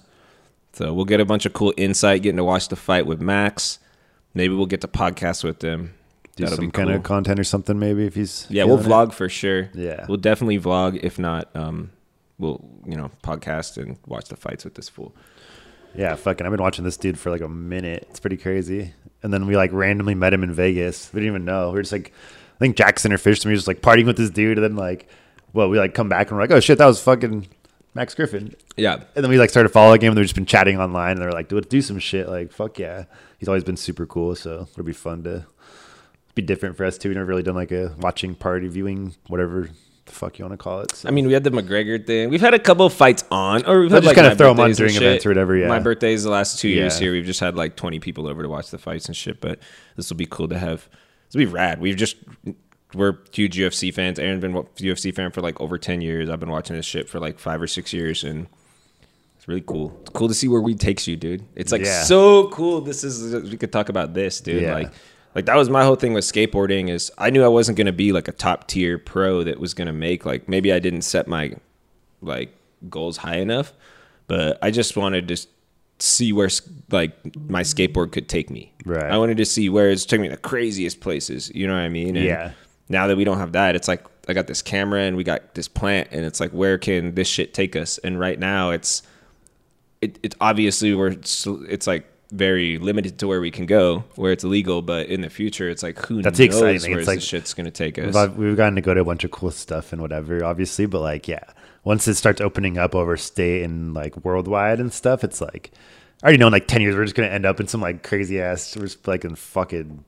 Speaker 2: So we'll get a bunch of cool insight, getting to watch the fight with Max. Maybe we'll get to podcast with them.
Speaker 1: Do
Speaker 2: That'll
Speaker 1: some
Speaker 2: be
Speaker 1: kind
Speaker 2: cool.
Speaker 1: of content or something maybe if he's
Speaker 2: Yeah, we'll
Speaker 1: feeling it.
Speaker 2: vlog for sure.
Speaker 1: Yeah.
Speaker 2: We'll definitely vlog. If not, um, we'll, you know, podcast and watch the fights with this fool.
Speaker 1: Yeah, fucking. I've been watching this dude for like a minute. It's pretty crazy. And then we like randomly met him in Vegas. We didn't even know. We were just like, I think Jackson or Fish to me was just like partying with this dude. And then like, well, we like come back and we're like, oh shit, that was fucking Max Griffin.
Speaker 2: Yeah.
Speaker 1: And then we like started following him. And we've just been chatting online. And they're like, do do some shit. Like, fuck yeah. He's always been super cool. So it'll be fun to be different for us too. We've never really done like a watching party viewing, whatever the fuck you want to call it. So.
Speaker 2: I mean, we had the McGregor thing. We've had a couple of fights on, or we've
Speaker 1: We'll
Speaker 2: had
Speaker 1: just
Speaker 2: like
Speaker 1: kinda
Speaker 2: my
Speaker 1: throw 'em on
Speaker 2: birthdays and
Speaker 1: during
Speaker 2: shit.
Speaker 1: events or whatever, yeah.
Speaker 2: My birthdays the last two years
Speaker 1: Yeah.
Speaker 2: here. We've just had like twenty people over to watch the fights and shit. But this will be cool to have. This will be rad. We've just we're huge U F C fans. Aaron's been a U F C fan for like over ten years. I've been watching this shit for like five or six years, and it's really cool. It's cool to see where weed takes you, dude. It's like
Speaker 1: Yeah.
Speaker 2: so cool. This is we could talk about this, dude.
Speaker 1: Yeah.
Speaker 2: Like. Like that was my whole thing with skateboarding is I knew I wasn't going to be like a top tier pro that was going to make like maybe I didn't set my like goals high enough, but I just wanted to see where like my skateboard could take me.
Speaker 1: Right.
Speaker 2: I wanted to see where it's taking me the craziest places. You know what I mean? And
Speaker 1: Yeah.
Speaker 2: now that we don't have that, it's like I got this camera and we got this plant and it's like where can this shit take us? And right now it's it it's obviously we're it's, it's like very limited to where we can go, where it's illegal. But in the future, it's like who
Speaker 1: That's the
Speaker 2: knows
Speaker 1: exciting thing.
Speaker 2: where
Speaker 1: It's
Speaker 2: this
Speaker 1: like-
Speaker 2: shit's gonna take us.
Speaker 1: We've, we've gotten to go to a bunch of cool stuff and whatever, obviously, but like, yeah, once it starts opening up over state and like worldwide and stuff, it's like, I already know in like ten years, we're just going to end up in some like crazy ass, we're just like in fucking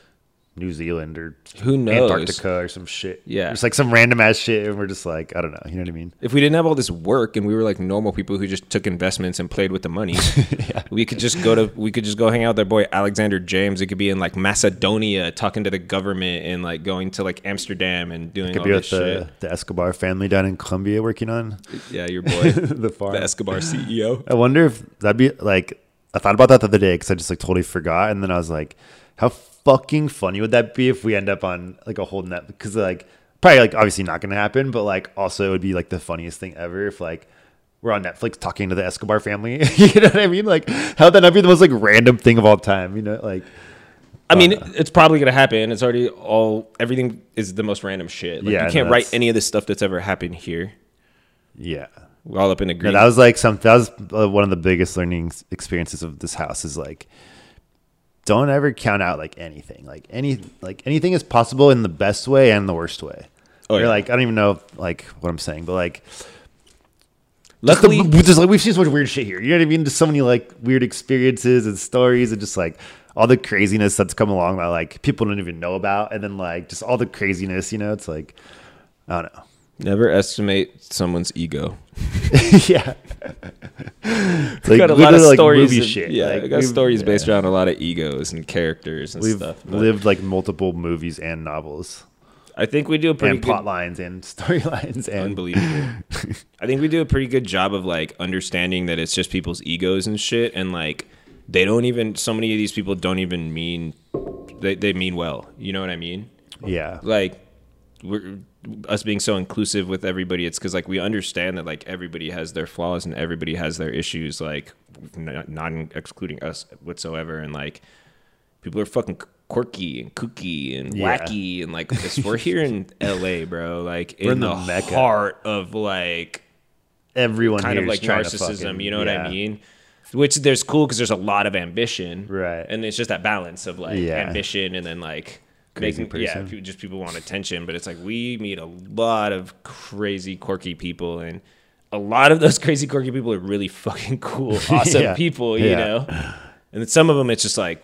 Speaker 1: New Zealand or
Speaker 2: Who knows?
Speaker 1: Antarctica or some shit.
Speaker 2: Yeah.
Speaker 1: Just like some random ass shit. And we're just like, I don't know. You know what I mean?
Speaker 2: If we didn't have all this work and we were like normal people who just took investments and played with the money, we could just go to we could just go hang out with our boy Alexander James. We could be in like Macedonia talking to the government and like going to like Amsterdam and doing
Speaker 1: Could
Speaker 2: all
Speaker 1: be
Speaker 2: this
Speaker 1: with
Speaker 2: shit.
Speaker 1: the, the Escobar family down in Colombia working on
Speaker 2: Yeah, your boy,
Speaker 1: the farm.
Speaker 2: the Escobar C E O.
Speaker 1: I wonder if that'd be like, I thought about that the other day because I just like totally forgot. And then I was like, how fucking funny would that be if we end up on like a whole net? Because like, probably like obviously not going to happen, but like also it would be like the funniest thing ever if like we're on Netflix talking to the Escobar family. You know what I mean? Like, how would that not be the most like random thing of all time? You know, like,
Speaker 2: I mean, it's probably gonna happen. It's already all everything is the most random shit. Like,
Speaker 1: Yeah,
Speaker 2: you can't
Speaker 1: no,
Speaker 2: write
Speaker 1: that's-
Speaker 2: any of the stuff that's ever happened here.
Speaker 1: yeah.
Speaker 2: We're all up in
Speaker 1: No,
Speaker 2: agreement.
Speaker 1: that was like some, that was uh, one of the biggest learning experiences of this house is like, don't ever count out like anything. Like any like anything is possible in the best way and the worst way.
Speaker 2: Oh,
Speaker 1: Or
Speaker 2: yeah.
Speaker 1: like I don't even know like what I'm saying, but like Just the-
Speaker 2: Luckily,
Speaker 1: just like we've seen so much weird shit here. You know what I mean? Just so many like weird experiences and stories, and just like all the craziness that's come along that like people don't even know about, and then like just all the craziness. You know, it's like I don't know.
Speaker 2: never estimate someone's ego.
Speaker 1: Yeah, it's
Speaker 2: We
Speaker 1: like,
Speaker 2: got a lot of
Speaker 1: literally, like,
Speaker 2: stories.
Speaker 1: movie
Speaker 2: and-
Speaker 1: shit.
Speaker 2: Yeah,
Speaker 1: Like,
Speaker 2: I got
Speaker 1: we've-
Speaker 2: stories based
Speaker 1: yeah.
Speaker 2: around a lot of egos and characters and
Speaker 1: We've
Speaker 2: stuff. but
Speaker 1: lived like multiple movies and novels,
Speaker 2: I think we do a pretty
Speaker 1: and
Speaker 2: good
Speaker 1: plot lines and storylines, and
Speaker 2: Unbelievable. I think we do a pretty good job of like understanding that it's just people's egos and shit, and like they don't even. So many of these people don't even mean they they mean well. You know what I mean?
Speaker 1: yeah,
Speaker 2: Like we're us being so inclusive with everybody. It's because like we understand that like everybody has their flaws and everybody has their issues. Like not, not excluding us whatsoever, and like people are fucking quirky and kooky and
Speaker 1: Yeah.
Speaker 2: wacky and like this, we're here in L A, bro. Like
Speaker 1: We're
Speaker 2: in
Speaker 1: in
Speaker 2: the,
Speaker 1: the Mecca.
Speaker 2: heart of like
Speaker 1: everyone
Speaker 2: kind
Speaker 1: here
Speaker 2: of
Speaker 1: is
Speaker 2: like
Speaker 1: trying to
Speaker 2: narcissism.
Speaker 1: fucking-
Speaker 2: You know what
Speaker 1: yeah.
Speaker 2: I mean? Which there's cool because there's a lot of ambition,
Speaker 1: Right.
Speaker 2: And it's just that balance of like
Speaker 1: Yeah.
Speaker 2: ambition and then like
Speaker 1: Crazy
Speaker 2: making yeah,
Speaker 1: person.
Speaker 2: people, just people want attention. But it's like we meet a lot of crazy quirky people, and a lot of those crazy quirky people are really fucking cool, awesome
Speaker 1: Yeah.
Speaker 2: people, you
Speaker 1: Yeah.
Speaker 2: know. And then some of them, it's just like,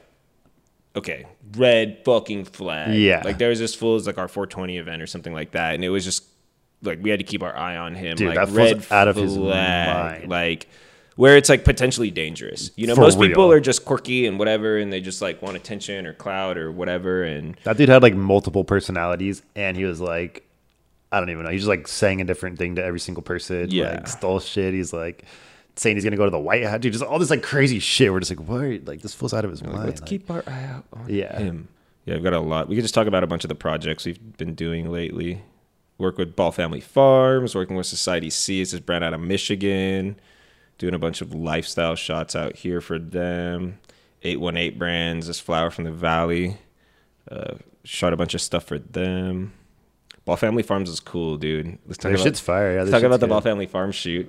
Speaker 2: okay, red fucking flag.
Speaker 1: Yeah.
Speaker 2: Like there was this fool, it was like our four twenty event or something like that, and it was just like we had to keep our eye on him.
Speaker 1: Dude,
Speaker 2: like
Speaker 1: that fool's
Speaker 2: red
Speaker 1: out of his
Speaker 2: flag,
Speaker 1: mind.
Speaker 2: like where it's like potentially dangerous. You know,
Speaker 1: For
Speaker 2: most people
Speaker 1: real.
Speaker 2: are just quirky and whatever, and they just like want attention or clout or whatever. And
Speaker 1: That dude had like multiple personalities, and he was like, I don't even know. He's just like saying a different thing to every single person.
Speaker 2: Yeah.
Speaker 1: Like stole shit. He's like saying he's gonna go to the White House. Dude, just all this like crazy shit. We're just like, what? Like this fool's out of his mind.
Speaker 2: let's
Speaker 1: Like,
Speaker 2: keep our eye out on
Speaker 1: Yeah.
Speaker 2: him. Yeah, I've got a lot. We could just talk about a bunch of the projects we've been doing lately. Work with Ball Family Farms, working with Society C. It's this brand out of Michigan. Doing a bunch of lifestyle shots out here for them. eight one eight Brands, this flower from the valley. Uh, shot a bunch of stuff for them. Ball Family Farms is cool, dude. Let's talk
Speaker 1: Their
Speaker 2: about,
Speaker 1: shit's fire. Yeah,
Speaker 2: let's
Speaker 1: their
Speaker 2: talk about
Speaker 1: shit's
Speaker 2: the
Speaker 1: good.
Speaker 2: Ball Family Farms shoot.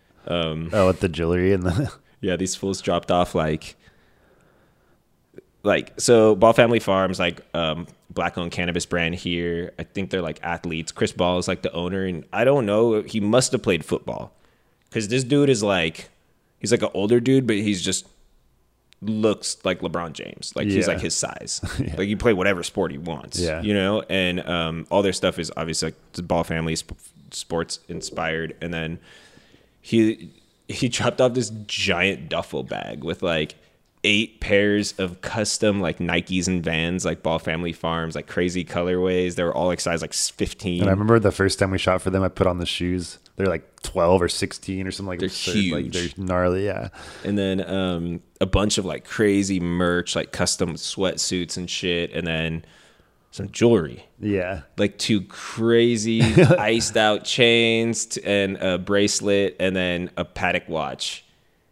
Speaker 2: Um,
Speaker 1: Oh, with the jewelry and the
Speaker 2: yeah, these fools dropped off like, like so. Ball Family Farms, like um, black-owned cannabis brand here. I think they're like athletes. Chris Ball is like the owner, and I don't know. He must have played football, because this dude is like, he's like an older dude, but he's just looks like LeBron James. Like he's
Speaker 1: Yeah.
Speaker 2: like his size. Like you play whatever sport he wants.
Speaker 1: Yeah.
Speaker 2: you know. And um, all their stuff is obviously like the Ball Family sp- sports inspired, and then he he dropped off this giant duffel bag with like eight pairs of custom like Nikes and Vans, like Ball Family Farms, like crazy colorways. They were all like size like fifteen.
Speaker 1: And I remember the first time we shot for them, I put on the shoes. They're like twelve or sixteen or something like
Speaker 2: They're
Speaker 1: absurd. Like
Speaker 2: huge.
Speaker 1: they're gnarly. Yeah.
Speaker 2: And then um, a bunch of like crazy merch, like custom sweatsuits and shit, and then some jewelry.
Speaker 1: Yeah.
Speaker 2: Like two crazy iced out chains t- and a bracelet and then a Patek watch.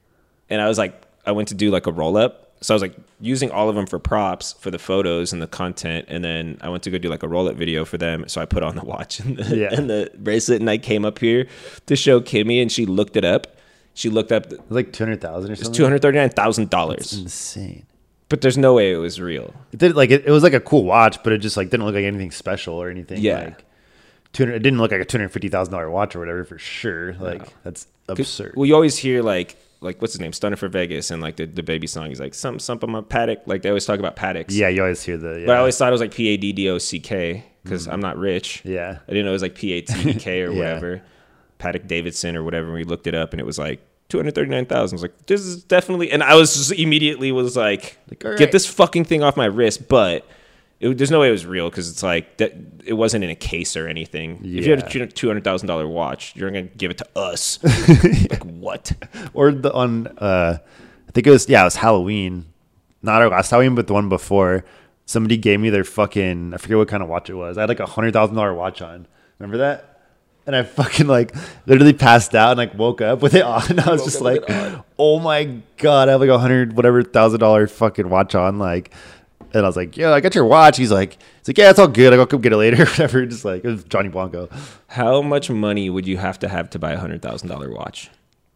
Speaker 2: And I was like, I went to do like a roll up. So I was like using all of them for props for the photos and the content. And then I went to go do like a roll up video for them. So I put on the watch and the,
Speaker 1: Yeah.
Speaker 2: and the bracelet, and I came up here to show Kimmy, and she looked it up. She looked up,
Speaker 1: It was like two hundred thousand or something.
Speaker 2: it's two hundred thirty-nine thousand dollars.
Speaker 1: Insane.
Speaker 2: But there's no way it was real.
Speaker 1: It did like it, it was like a cool watch, but it just like didn't look like anything special or anything.
Speaker 2: Yeah.
Speaker 1: Like two hundred. It didn't look like a two hundred fifty thousand dollar watch or whatever for sure. Like that's absurd.
Speaker 2: Well, you always hear like like what's his name, Stunner for Vegas, and like the, the baby song. He's like some something on my Patek. Like they always talk about Pateks.
Speaker 1: Yeah, you always hear the. Yeah.
Speaker 2: But I always thought it was like P A D D O C K because I'm not rich.
Speaker 1: Yeah.
Speaker 2: I didn't know it was like P A T E K or
Speaker 1: Yeah.
Speaker 2: whatever, Patek Davidson or whatever. And we looked it up, and it was like two hundred thirty nine thousand. I was like, this is definitely. And I was just immediately was like,
Speaker 1: Like, all
Speaker 2: get
Speaker 1: right.
Speaker 2: this fucking thing off my wrist. But it, there's no way it was real because it's like that. It wasn't in a case or anything. If you had
Speaker 1: Yeah.
Speaker 2: a two hundred thousand dollar watch, you're gonna give it to us. Like what?
Speaker 1: Or the on. Uh, I think it was yeah, it was Halloween, not our last Halloween, but the one before. Somebody gave me their fucking. I forget what kind of watch it was. I had like a hundred thousand dollar watch on. Remember that? And I fucking like literally passed out and like woke up with it on. And I was just like, oh my God, I have like a hundred whatever thousand dollar fucking watch on. Like, and I was like, yeah, I got your watch. He's like, he's like, yeah, it's all good. I'll come get it later. Whatever. Just like, it was Johnny Blanco.
Speaker 2: How much money would you have to have to buy a hundred thousand dollar watch?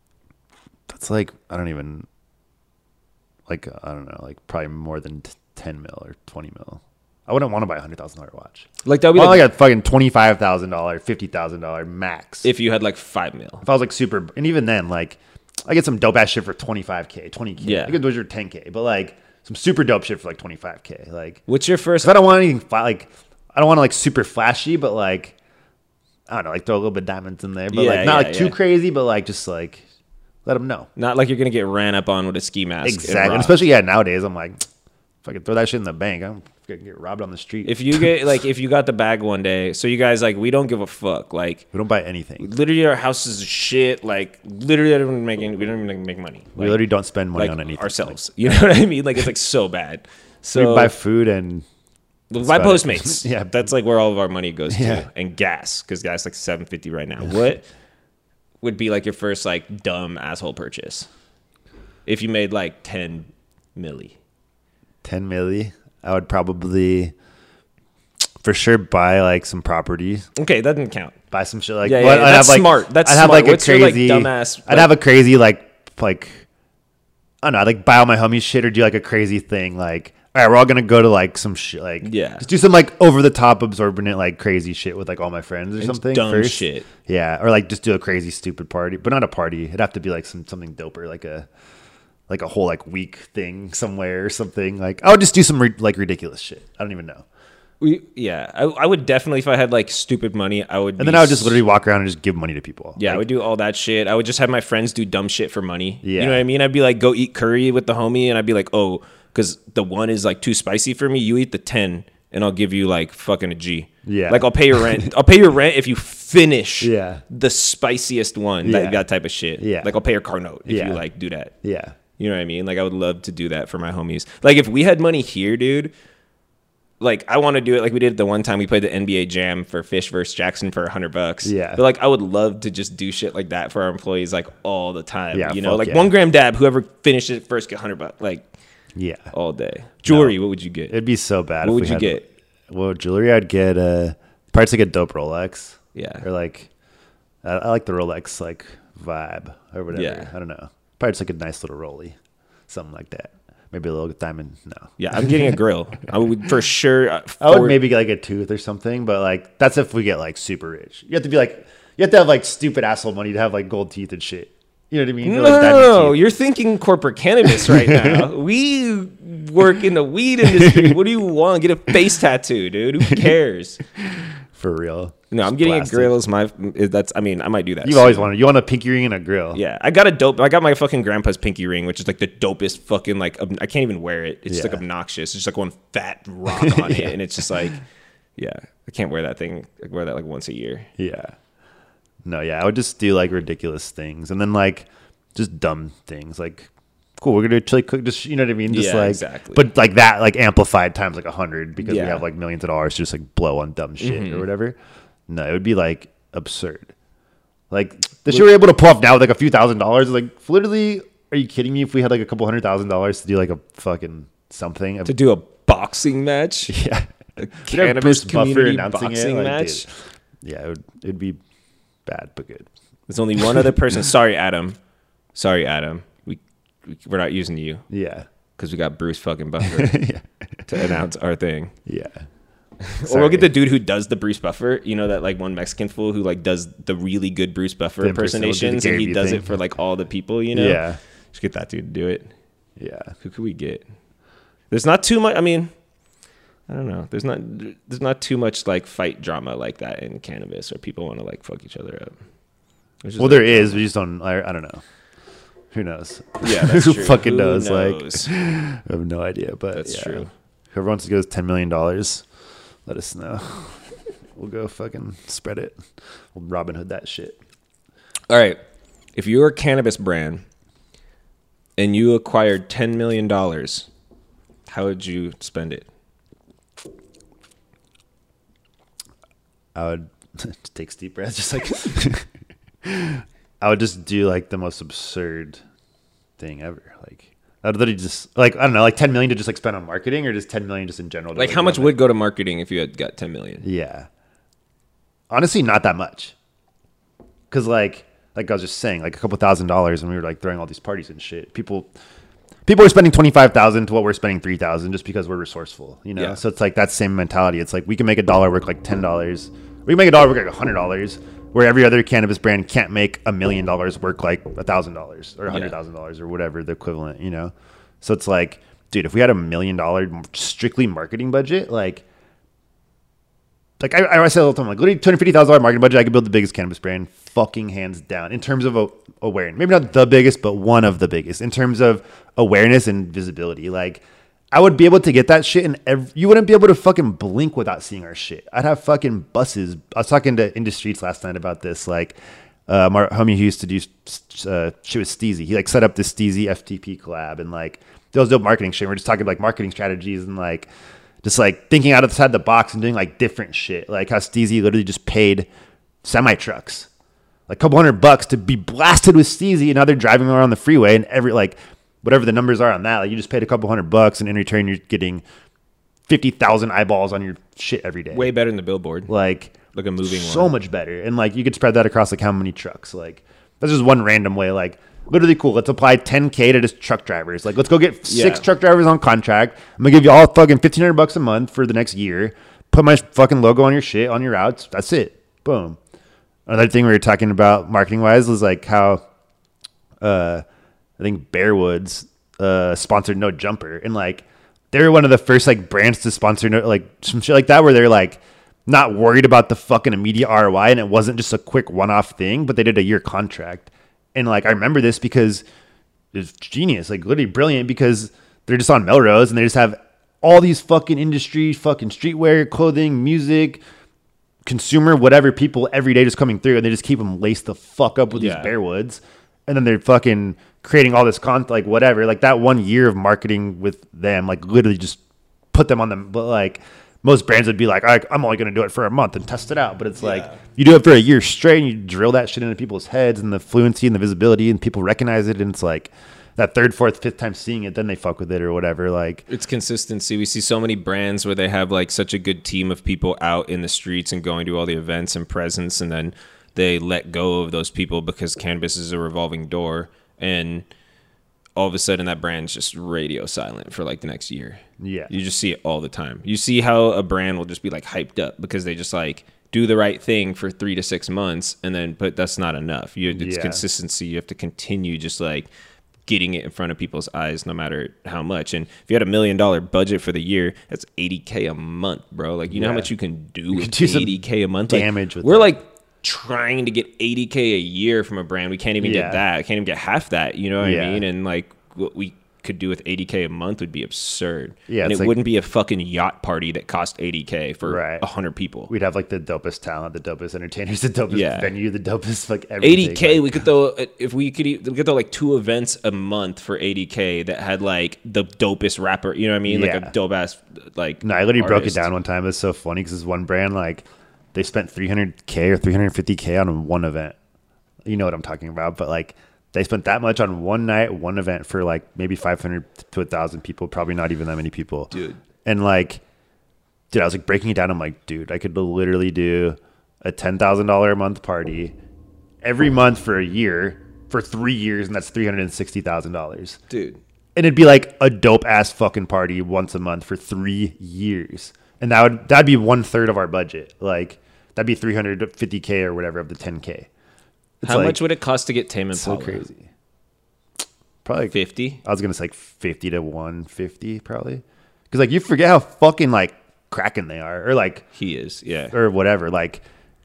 Speaker 1: That's like, I don't even, like, I don't know, like probably more than t- ten mil or twenty mil. I wouldn't want to buy a hundred thousand dollar watch.
Speaker 2: Like that would be
Speaker 1: Well,
Speaker 2: like,
Speaker 1: like a fucking twenty five thousand dollar, fifty thousand dollar max. If,
Speaker 2: if you had like five mil.
Speaker 1: if I was like super, and even then, like I get some dope ass shit for twenty five k, twenty k.
Speaker 2: Yeah.
Speaker 1: I could do your ten k, but like some super dope shit for like twenty five k. Like,
Speaker 2: What's your first?
Speaker 1: if I don't want anything fi- like I don't want to like super flashy, but like I don't know, like throw a little bit of diamonds in there, but
Speaker 2: Yeah,
Speaker 1: like not
Speaker 2: yeah,
Speaker 1: like too
Speaker 2: yeah.
Speaker 1: crazy, but like just like let them know.
Speaker 2: Not like you're gonna get ran up on with a ski mask. and
Speaker 1: Exactly. And
Speaker 2: robbed.
Speaker 1: especially yeah, nowadays I'm like, if I could throw that shit in the bank, I'm gonna get robbed on the street.
Speaker 2: If you get like if you got the bag one day, so you guys like we don't give a fuck. Like
Speaker 1: we don't buy anything.
Speaker 2: literally our house is shit. Like literally I don't make any, we don't even make money.
Speaker 1: We
Speaker 2: Like,
Speaker 1: literally don't spend money
Speaker 2: like
Speaker 1: on anything.
Speaker 2: ourselves. You know what I mean? Like it's like so bad. So
Speaker 1: Like, we buy food and
Speaker 2: Well, buy
Speaker 1: about it.
Speaker 2: Postmates.
Speaker 1: Yeah.
Speaker 2: That's like where all of our money goes to.
Speaker 1: Yeah.
Speaker 2: And gas, because gas is like seven fifty right now. What would be like your first like dumb asshole purchase? If you made like ten milli.
Speaker 1: ten milli, I would probably for sure buy like some property.
Speaker 2: Okay, that doesn't count.
Speaker 1: Buy some shit like
Speaker 2: Yeah, yeah,
Speaker 1: well,
Speaker 2: yeah,
Speaker 1: I'd
Speaker 2: that's
Speaker 1: have, like,
Speaker 2: smart. That's
Speaker 1: I'd have
Speaker 2: smart.
Speaker 1: like
Speaker 2: What's
Speaker 1: a
Speaker 2: your, like,
Speaker 1: crazy
Speaker 2: dumbass,
Speaker 1: I'd
Speaker 2: like-
Speaker 1: have a crazy like like I don't know, I'd, like buy all my homies shit or do like a crazy thing like all right, we're all gonna go to like some shit like
Speaker 2: Yeah.
Speaker 1: just do some like over the top absorbent like crazy shit with like all my friends or
Speaker 2: It's
Speaker 1: something.
Speaker 2: dumb
Speaker 1: first.
Speaker 2: shit.
Speaker 1: Yeah, or like just do a crazy stupid party, but not a party. It'd have to be like some something doper, like a like a whole like week thing somewhere or something. Like I would just do some ri- like ridiculous shit. I don't even know.
Speaker 2: We, yeah, I, I would definitely, if I had like stupid money, I would.
Speaker 1: And then I would just literally walk around and just give money to people.
Speaker 2: Yeah, I
Speaker 1: Like,
Speaker 2: would do all that shit. I would just have my friends do dumb shit for money.
Speaker 1: Yeah.
Speaker 2: You know what I mean? I'd be like, go eat curry with the homie, and I'd be like, oh, because the one is like too spicy for me. You eat the ten, and I'll give you like fucking a G.
Speaker 1: Yeah.
Speaker 2: Like I'll pay your rent. I'll pay your rent if you finish.
Speaker 1: Yeah.
Speaker 2: The spiciest one.
Speaker 1: Yeah.
Speaker 2: That, that type of shit.
Speaker 1: Yeah.
Speaker 2: Like I'll pay your car note if
Speaker 1: Yeah.
Speaker 2: you like do that.
Speaker 1: Yeah.
Speaker 2: You know what I mean? Like I would love to do that for my homies. Like if we had money here, dude. Like I want to do it like we did the one time we played the N B A Jam for Fish versus Jackson for a hundred bucks.
Speaker 1: Yeah.
Speaker 2: But like I would love to just do shit like that for our employees like all the time.
Speaker 1: Yeah,
Speaker 2: You know,
Speaker 1: fuck
Speaker 2: like
Speaker 1: yeah.
Speaker 2: one gram dab, whoever finished it first get hundred bucks. Like
Speaker 1: Yeah.
Speaker 2: all day. Jewelry, what would you get?
Speaker 1: It'd be so bad.
Speaker 2: What
Speaker 1: if
Speaker 2: would
Speaker 1: we
Speaker 2: you
Speaker 1: had-
Speaker 2: get?
Speaker 1: Well, jewelry, I'd get uh, probably just like a dope Rolex.
Speaker 2: Yeah.
Speaker 1: Or like, I, I like the Rolex like vibe or whatever.
Speaker 2: Yeah.
Speaker 1: I don't know. Probably just like a nice little rolly, something like that. Maybe a little diamond. No.
Speaker 2: Yeah, I'm getting a grill. I would for sure. uh,
Speaker 1: I would
Speaker 2: for-
Speaker 1: maybe get like a tooth or something, but like that's if we get like super rich. You have to be like, you have to have like stupid asshole money to have like gold teeth and shit. You know what I mean? Or,
Speaker 2: No,
Speaker 1: like, diamond teeth.
Speaker 2: you're thinking corporate cannabis right now. We work in the weed industry. What do you want? Get a face tattoo, dude. Who cares?
Speaker 1: For real.
Speaker 2: No, I'm
Speaker 1: Just
Speaker 2: getting
Speaker 1: plastic.
Speaker 2: a grill. Is my that's. I mean, I might do that.
Speaker 1: You've
Speaker 2: soon.
Speaker 1: always wanted. You want a pinky ring and a grill.
Speaker 2: Yeah, I got a dope. I got my fucking grandpa's pinky ring, which is like the dopest fucking like. ob- I can't even wear it. It's just like
Speaker 1: Yeah.
Speaker 2: obnoxious. It's just like one fat rock on
Speaker 1: Yeah.
Speaker 2: it, and it's just like, yeah, I can't wear that thing. I wear that like once a year.
Speaker 1: Yeah. No, yeah, I would just do like ridiculous things and then like just dumb things like cool, we're gonna chili cook just you know what I mean? Just
Speaker 2: Yeah,
Speaker 1: like
Speaker 2: exactly.
Speaker 1: but like that like amplified times like a hundred because
Speaker 2: Yeah.
Speaker 1: we have like millions of dollars to just like blow on dumb shit
Speaker 2: Mhm.
Speaker 1: or whatever. No, it would be like absurd. Like the shit we're able to pull off now with like a few thousand dollars, like literally are you kidding me if we had like a couple hundred thousand dollars to do like a fucking something?
Speaker 2: To do a boxing match,
Speaker 1: yeah.
Speaker 2: a
Speaker 1: We'd have
Speaker 2: cannabis
Speaker 1: Bruce Buffer
Speaker 2: community
Speaker 1: announcing it,
Speaker 2: boxing
Speaker 1: like,
Speaker 2: match.
Speaker 1: dude. Yeah, it would it'd be bad but good.
Speaker 2: There's only one other person. Sorry, Adam. Sorry, Adam. We, we we're not using you
Speaker 1: Yeah.
Speaker 2: because we got Bruce fucking Buffer
Speaker 1: yeah.
Speaker 2: to announce our thing.
Speaker 1: Yeah.
Speaker 2: Or we'll get the dude who does the Bruce Buffer. You know that like one Mexican fool who like does the really good Bruce Buffer
Speaker 1: The imperson- will do the
Speaker 2: impersonations, and
Speaker 1: Gary
Speaker 2: he
Speaker 1: Vee
Speaker 2: does
Speaker 1: thing.
Speaker 2: it for like all the people. You know.
Speaker 1: Yeah.
Speaker 2: Just get that dude to do it.
Speaker 1: Yeah.
Speaker 2: Who could we get? There's not too much. I mean, I don't know. There's not. There's not too much like fight drama like that in cannabis, where people want to like fuck each other up. Which is,
Speaker 1: Well,
Speaker 2: like,
Speaker 1: there is. We just don't. I, I don't know. Who knows?
Speaker 2: Yeah, that's
Speaker 1: Who
Speaker 2: true.
Speaker 1: fucking
Speaker 2: Who
Speaker 1: knows?
Speaker 2: knows?
Speaker 1: Like, I have no idea. But
Speaker 2: That's
Speaker 1: yeah.
Speaker 2: true.
Speaker 1: Whoever wants to give us ten million dollars, let us know. We'll go fucking spread it. We'll Robin Hood that shit.
Speaker 2: All right. If you're a cannabis brand and you acquired ten million dollars, how would you spend it?
Speaker 1: I would just take deep breaths. Just like I would just do like the most absurd thing ever. Like I'd literally just like I don't know, like ten million to just like spend on marketing, or just ten million just in general. to,
Speaker 2: Like, how much
Speaker 1: run it.
Speaker 2: would go to marketing if you had got ten million?
Speaker 1: Yeah. Honestly, not that much. Cause like like I was just saying, like a couple thousand dollars, and we were like throwing all these parties and shit. People, people are spending twenty-five thousand to what we're spending three thousand just because we're resourceful, you know?
Speaker 2: Yeah.
Speaker 1: So it's like that same mentality. It's like we can make a dollar work like ten dollars. We can make a dollar work like one hundred dollars, where every other cannabis brand can't make a million dollars work like one thousand dollars or one hundred thousand dollars or whatever the equivalent, you know? So it's like, dude, if we had a million dollar strictly marketing budget, like, like I, I say all the time, like, literally two hundred fifty thousand dollars marketing budget, I could build the biggest cannabis brand, fucking hands down, in terms of a, awareness. Maybe not the biggest, but one of the biggest in terms of awareness and visibility. Like, I would be able to get that shit, and every, you wouldn't be able to fucking blink without seeing our shit. I'd have fucking buses. I was talking to Industries last night about this. Like, uh, my homie who used to do uh, shit with Steezy, he like set up this Steezy F T P collab, and like those dope marketing shit. We're just talking like marketing strategies and like just like thinking outside the box and doing like different shit. Like how Steezy literally just paid semi trucks like a couple hundred bucks to be blasted with Steezy, and now they're driving around the freeway, and every like whatever the numbers are on that, like you just paid a couple hundred bucks, and in return you're getting fifty thousand eyeballs on your shit every day.
Speaker 2: Way better than the billboard.
Speaker 1: Like,
Speaker 2: like a moving
Speaker 1: so
Speaker 2: one.
Speaker 1: much better. And like you could spread that across like how many trucks. Like that's just one random way. Like literally cool. Let's apply ten K to just truck drivers. Like let's go get six
Speaker 2: Yeah.
Speaker 1: truck drivers on contract. I'm gonna give you all fucking fifteen hundred bucks a month for the next year. Put my fucking logo on your shit, on your routes. That's it. Boom. Another thing we were talking about marketing wise was like how uh I think Bearwoods uh sponsored No Jumper, and like they were one of the first like brands to sponsor no, like some shit like that, where they're like not worried about the fucking immediate R O I, and it wasn't just a quick one-off thing, but they did a year contract. And like I remember this because it's genius, like literally brilliant, because they're just on Melrose and they just have all these fucking industry, fucking streetwear, clothing, music, consumer, whatever people every day just coming through, and they just keep them laced the fuck up with
Speaker 2: Yeah.
Speaker 1: these Bearwoods. And then they're fucking creating all this content, like whatever. Like that one year of marketing with them, like literally just put them on them. But like most brands would be like, all right, I'm only going to do it for a month and test it out. But it's like you do it for a year straight, and you drill that shit into people's heads, and the fluency and the visibility, and people recognize it. And it's like that third, fourth, fifth time seeing it, then they fuck with it or whatever. Like
Speaker 2: It's consistency. We see so many brands where they have like such a good team of people out in the streets and going to all the events and presence, and then they let go of those people because cannabis is a revolving door, and all of a sudden that brand's just radio silent for like the next year.
Speaker 1: Yeah.
Speaker 2: You just see it all the time. You see how a brand will just be like hyped up because they just like do the right thing for three to six months, and then, but that's not enough. You, it's
Speaker 1: Yeah.
Speaker 2: consistency. You have to continue just like getting it in front of people's eyes no matter how much. And if you had a million dollar budget for the year, that's eighty K a month, bro. Like, you know how
Speaker 1: Yeah.
Speaker 2: much you can do
Speaker 1: You
Speaker 2: with
Speaker 1: can do some
Speaker 2: eighty K a month?
Speaker 1: damage
Speaker 2: like,
Speaker 1: with
Speaker 2: we're
Speaker 1: that.
Speaker 2: like trying to get eighty K a year from a brand. We can't even
Speaker 1: Yeah.
Speaker 2: get that. I can't even get half that. You know what
Speaker 1: Yeah.
Speaker 2: I mean? And like what we could do with eighty K a month would be absurd.
Speaker 1: Yeah,
Speaker 2: and it
Speaker 1: it's like-
Speaker 2: wouldn't be a fucking yacht party that cost eighty K for
Speaker 1: Right.
Speaker 2: one hundred people.
Speaker 1: we'd have like the dopest talent, the dopest entertainers, the dopest
Speaker 2: Yeah.
Speaker 1: venue, the dopest like everything.
Speaker 2: eighty K,
Speaker 1: like,
Speaker 2: we could throw if we could e- we could throw like two events a month for eighty K that had like the dopest rapper. You know what I mean? Like
Speaker 1: Yeah.
Speaker 2: a dope ass like.
Speaker 1: No, I literally broke it
Speaker 2: artist.
Speaker 1: down one time. It's so funny because this one brand, like, they spent three hundred K or three hundred fifty K on one event. You know what I'm talking about. But, like, they spent that much on one night, one event for, like, maybe five hundred to one thousand people. Probably not even that many people.
Speaker 2: Dude.
Speaker 1: And, like, dude, I was, like, breaking it down. I'm like, dude, I could literally do a ten thousand dollars a month party every month for a year for three years, and that's three hundred sixty thousand dollars.
Speaker 2: Dude.
Speaker 1: And it'd be like a dope ass fucking party once a month for three years. And that would, that'd be one third of our budget. Like that'd be three hundred fifty K or whatever of the ten K. It's
Speaker 2: How
Speaker 1: like,
Speaker 2: much would it cost to get Tame
Speaker 1: so
Speaker 2: Impala?
Speaker 1: crazy. Probably like,
Speaker 2: Fifty.
Speaker 1: I was going to say like fifty to one fifty probably. Cause like you forget how fucking like cracking they are or like,
Speaker 2: He is. Yeah.
Speaker 1: or whatever. Like,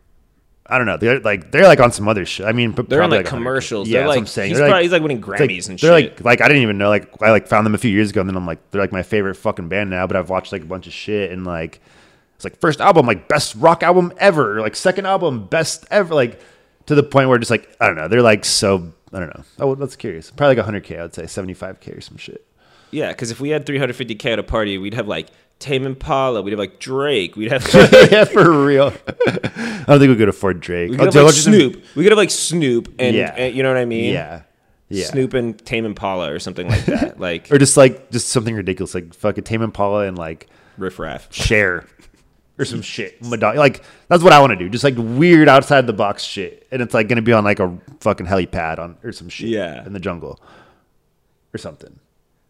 Speaker 1: I don't know. They're like, they're like on some other shit. I mean, but
Speaker 2: They're in
Speaker 1: probably
Speaker 2: like
Speaker 1: one hundred K.
Speaker 2: commercials.
Speaker 1: Yeah,
Speaker 2: They're
Speaker 1: that's what
Speaker 2: like
Speaker 1: I'm saying.
Speaker 2: He's,
Speaker 1: They're
Speaker 2: probably,
Speaker 1: like,
Speaker 2: he's like winning
Speaker 1: It's
Speaker 2: Grammys
Speaker 1: like,
Speaker 2: and
Speaker 1: they're
Speaker 2: shit.
Speaker 1: like like I didn't even know like I like found them a few years ago, and then I'm like they're like my favorite fucking band now. But I've watched like a bunch of shit, and like it's like first album like best rock album ever, or, like second album best ever, like to the point where just like I don't know, they're like so I don't know. Oh, that's curious. Probably like one hundred K, I would say seventy-five K or some shit.
Speaker 2: Yeah, because if we had three hundred fifty K at a party, we'd have like Tame Impala, we'd have like Drake, we'd have
Speaker 1: Yeah, for real. I don't think we could afford Drake.
Speaker 2: we
Speaker 1: Oh,
Speaker 2: could have
Speaker 1: so
Speaker 2: like
Speaker 1: what's your-
Speaker 2: Snoop. We could have like Snoop and,
Speaker 1: Yeah.
Speaker 2: and you know what I mean?
Speaker 1: Yeah, yeah.
Speaker 2: Snoop and Tame Impala or something like that. Like
Speaker 1: Or just like just something ridiculous, like fucking Tame Impala and like
Speaker 2: Riff Raff.
Speaker 1: Cher or some shit. Madonna. Like that's what I want to do. Just like weird outside the box shit, and it's like gonna be on like a fucking helipad on or some shit.
Speaker 2: Yeah.
Speaker 1: in the jungle or something.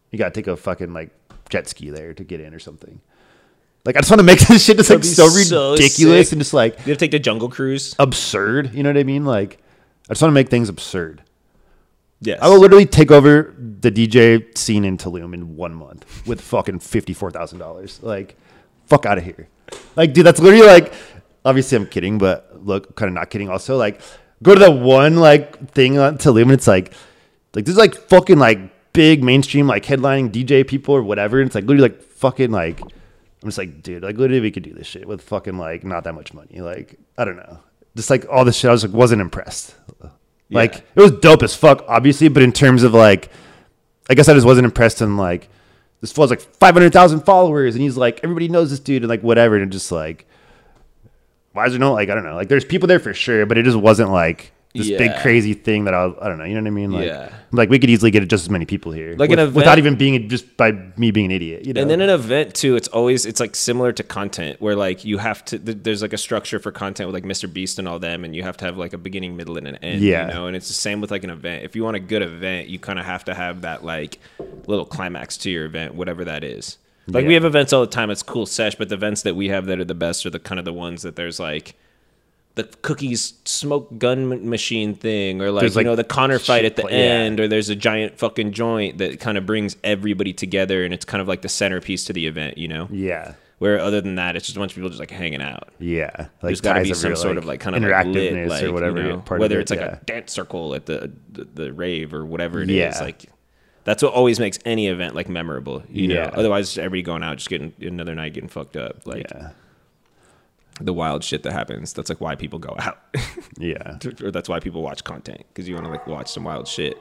Speaker 1: You got to take a fucking like jet ski there to get in or something. Like, I just want to make this shit just like
Speaker 2: That'd be
Speaker 1: so
Speaker 2: so
Speaker 1: ridiculous
Speaker 2: sick.
Speaker 1: and just like
Speaker 2: You have to take the Jungle Cruise.
Speaker 1: absurd. You know what I mean? Like, I just want to make things absurd.
Speaker 2: Yes.
Speaker 1: I will literally take over the D J scene in Tulum in one month with fucking fifty-four thousand dollars. Like, fuck out of here. Like, dude, that's literally like, obviously I'm kidding, but look, kind of not kidding also. Like, go to that one like thing on Tulum and it's like, like there's like fucking like big mainstream like headlining D J people or whatever. And it's like literally like fucking like, I'm just like, dude, like literally we could do this shit with fucking like not that much money. Like, I don't know. Just like all this shit, I was like, wasn't impressed. Like,
Speaker 2: Yeah.
Speaker 1: it was dope as fuck, obviously, but in terms of like, I guess I just wasn't impressed in like, this fool has like five hundred thousand followers and he's like, everybody knows this dude and like whatever. And just like, why is there no, like, I don't know. Like, there's people there for sure, but it just wasn't like this big
Speaker 2: Yeah.
Speaker 1: crazy thing that I, I don't know. You know what I mean? Like,
Speaker 2: Yeah.
Speaker 1: like we could easily get just as many people here.
Speaker 2: Like
Speaker 1: with-
Speaker 2: an event-
Speaker 1: without even being, just by me being an idiot, you know?
Speaker 2: And then an event too, it's always it's like similar to content where like you have to th- there's like a structure for content with like Mister Beast and all them, and you have to have like a beginning, middle, and an end.
Speaker 1: Yeah.
Speaker 2: You know, and it's the same with like an event. If you want a good event, you kind of have to have that like little climax to your event, whatever that is. Like we
Speaker 1: Yeah.
Speaker 2: have events all the time. It's cool sesh, but the events that we have that are the best are the kind of the ones that there's like the cookies smoke gun m- machine thing, or like,
Speaker 1: There's,
Speaker 2: you
Speaker 1: like,
Speaker 2: know, the Connor fight
Speaker 1: shit
Speaker 2: at the
Speaker 1: play- yeah.
Speaker 2: end, or there's a giant fucking joint that kind of brings everybody together, and it's kind of like the centerpiece to the event, you know.
Speaker 1: yeah.
Speaker 2: Where other than that, it's just a bunch of people just like hanging out.
Speaker 1: Yeah. Like,
Speaker 2: There's got to
Speaker 1: ties
Speaker 2: be
Speaker 1: of
Speaker 2: some
Speaker 1: real,
Speaker 2: sort of like kind of like lit,
Speaker 1: interactiveness
Speaker 2: like,
Speaker 1: or whatever.
Speaker 2: you know,
Speaker 1: part
Speaker 2: whether
Speaker 1: of it,
Speaker 2: it's like
Speaker 1: yeah.
Speaker 2: a dance circle at the the, the rave or whatever it is.
Speaker 1: Yeah.
Speaker 2: Like that's what always makes any event like memorable. You
Speaker 1: Yeah.
Speaker 2: know, otherwise everybody going out just getting another night getting fucked up. Like
Speaker 1: Yeah.
Speaker 2: the wild shit that happens. That's like why people go out,
Speaker 1: Yeah.
Speaker 2: or that's why people watch content because you want to like watch some wild shit.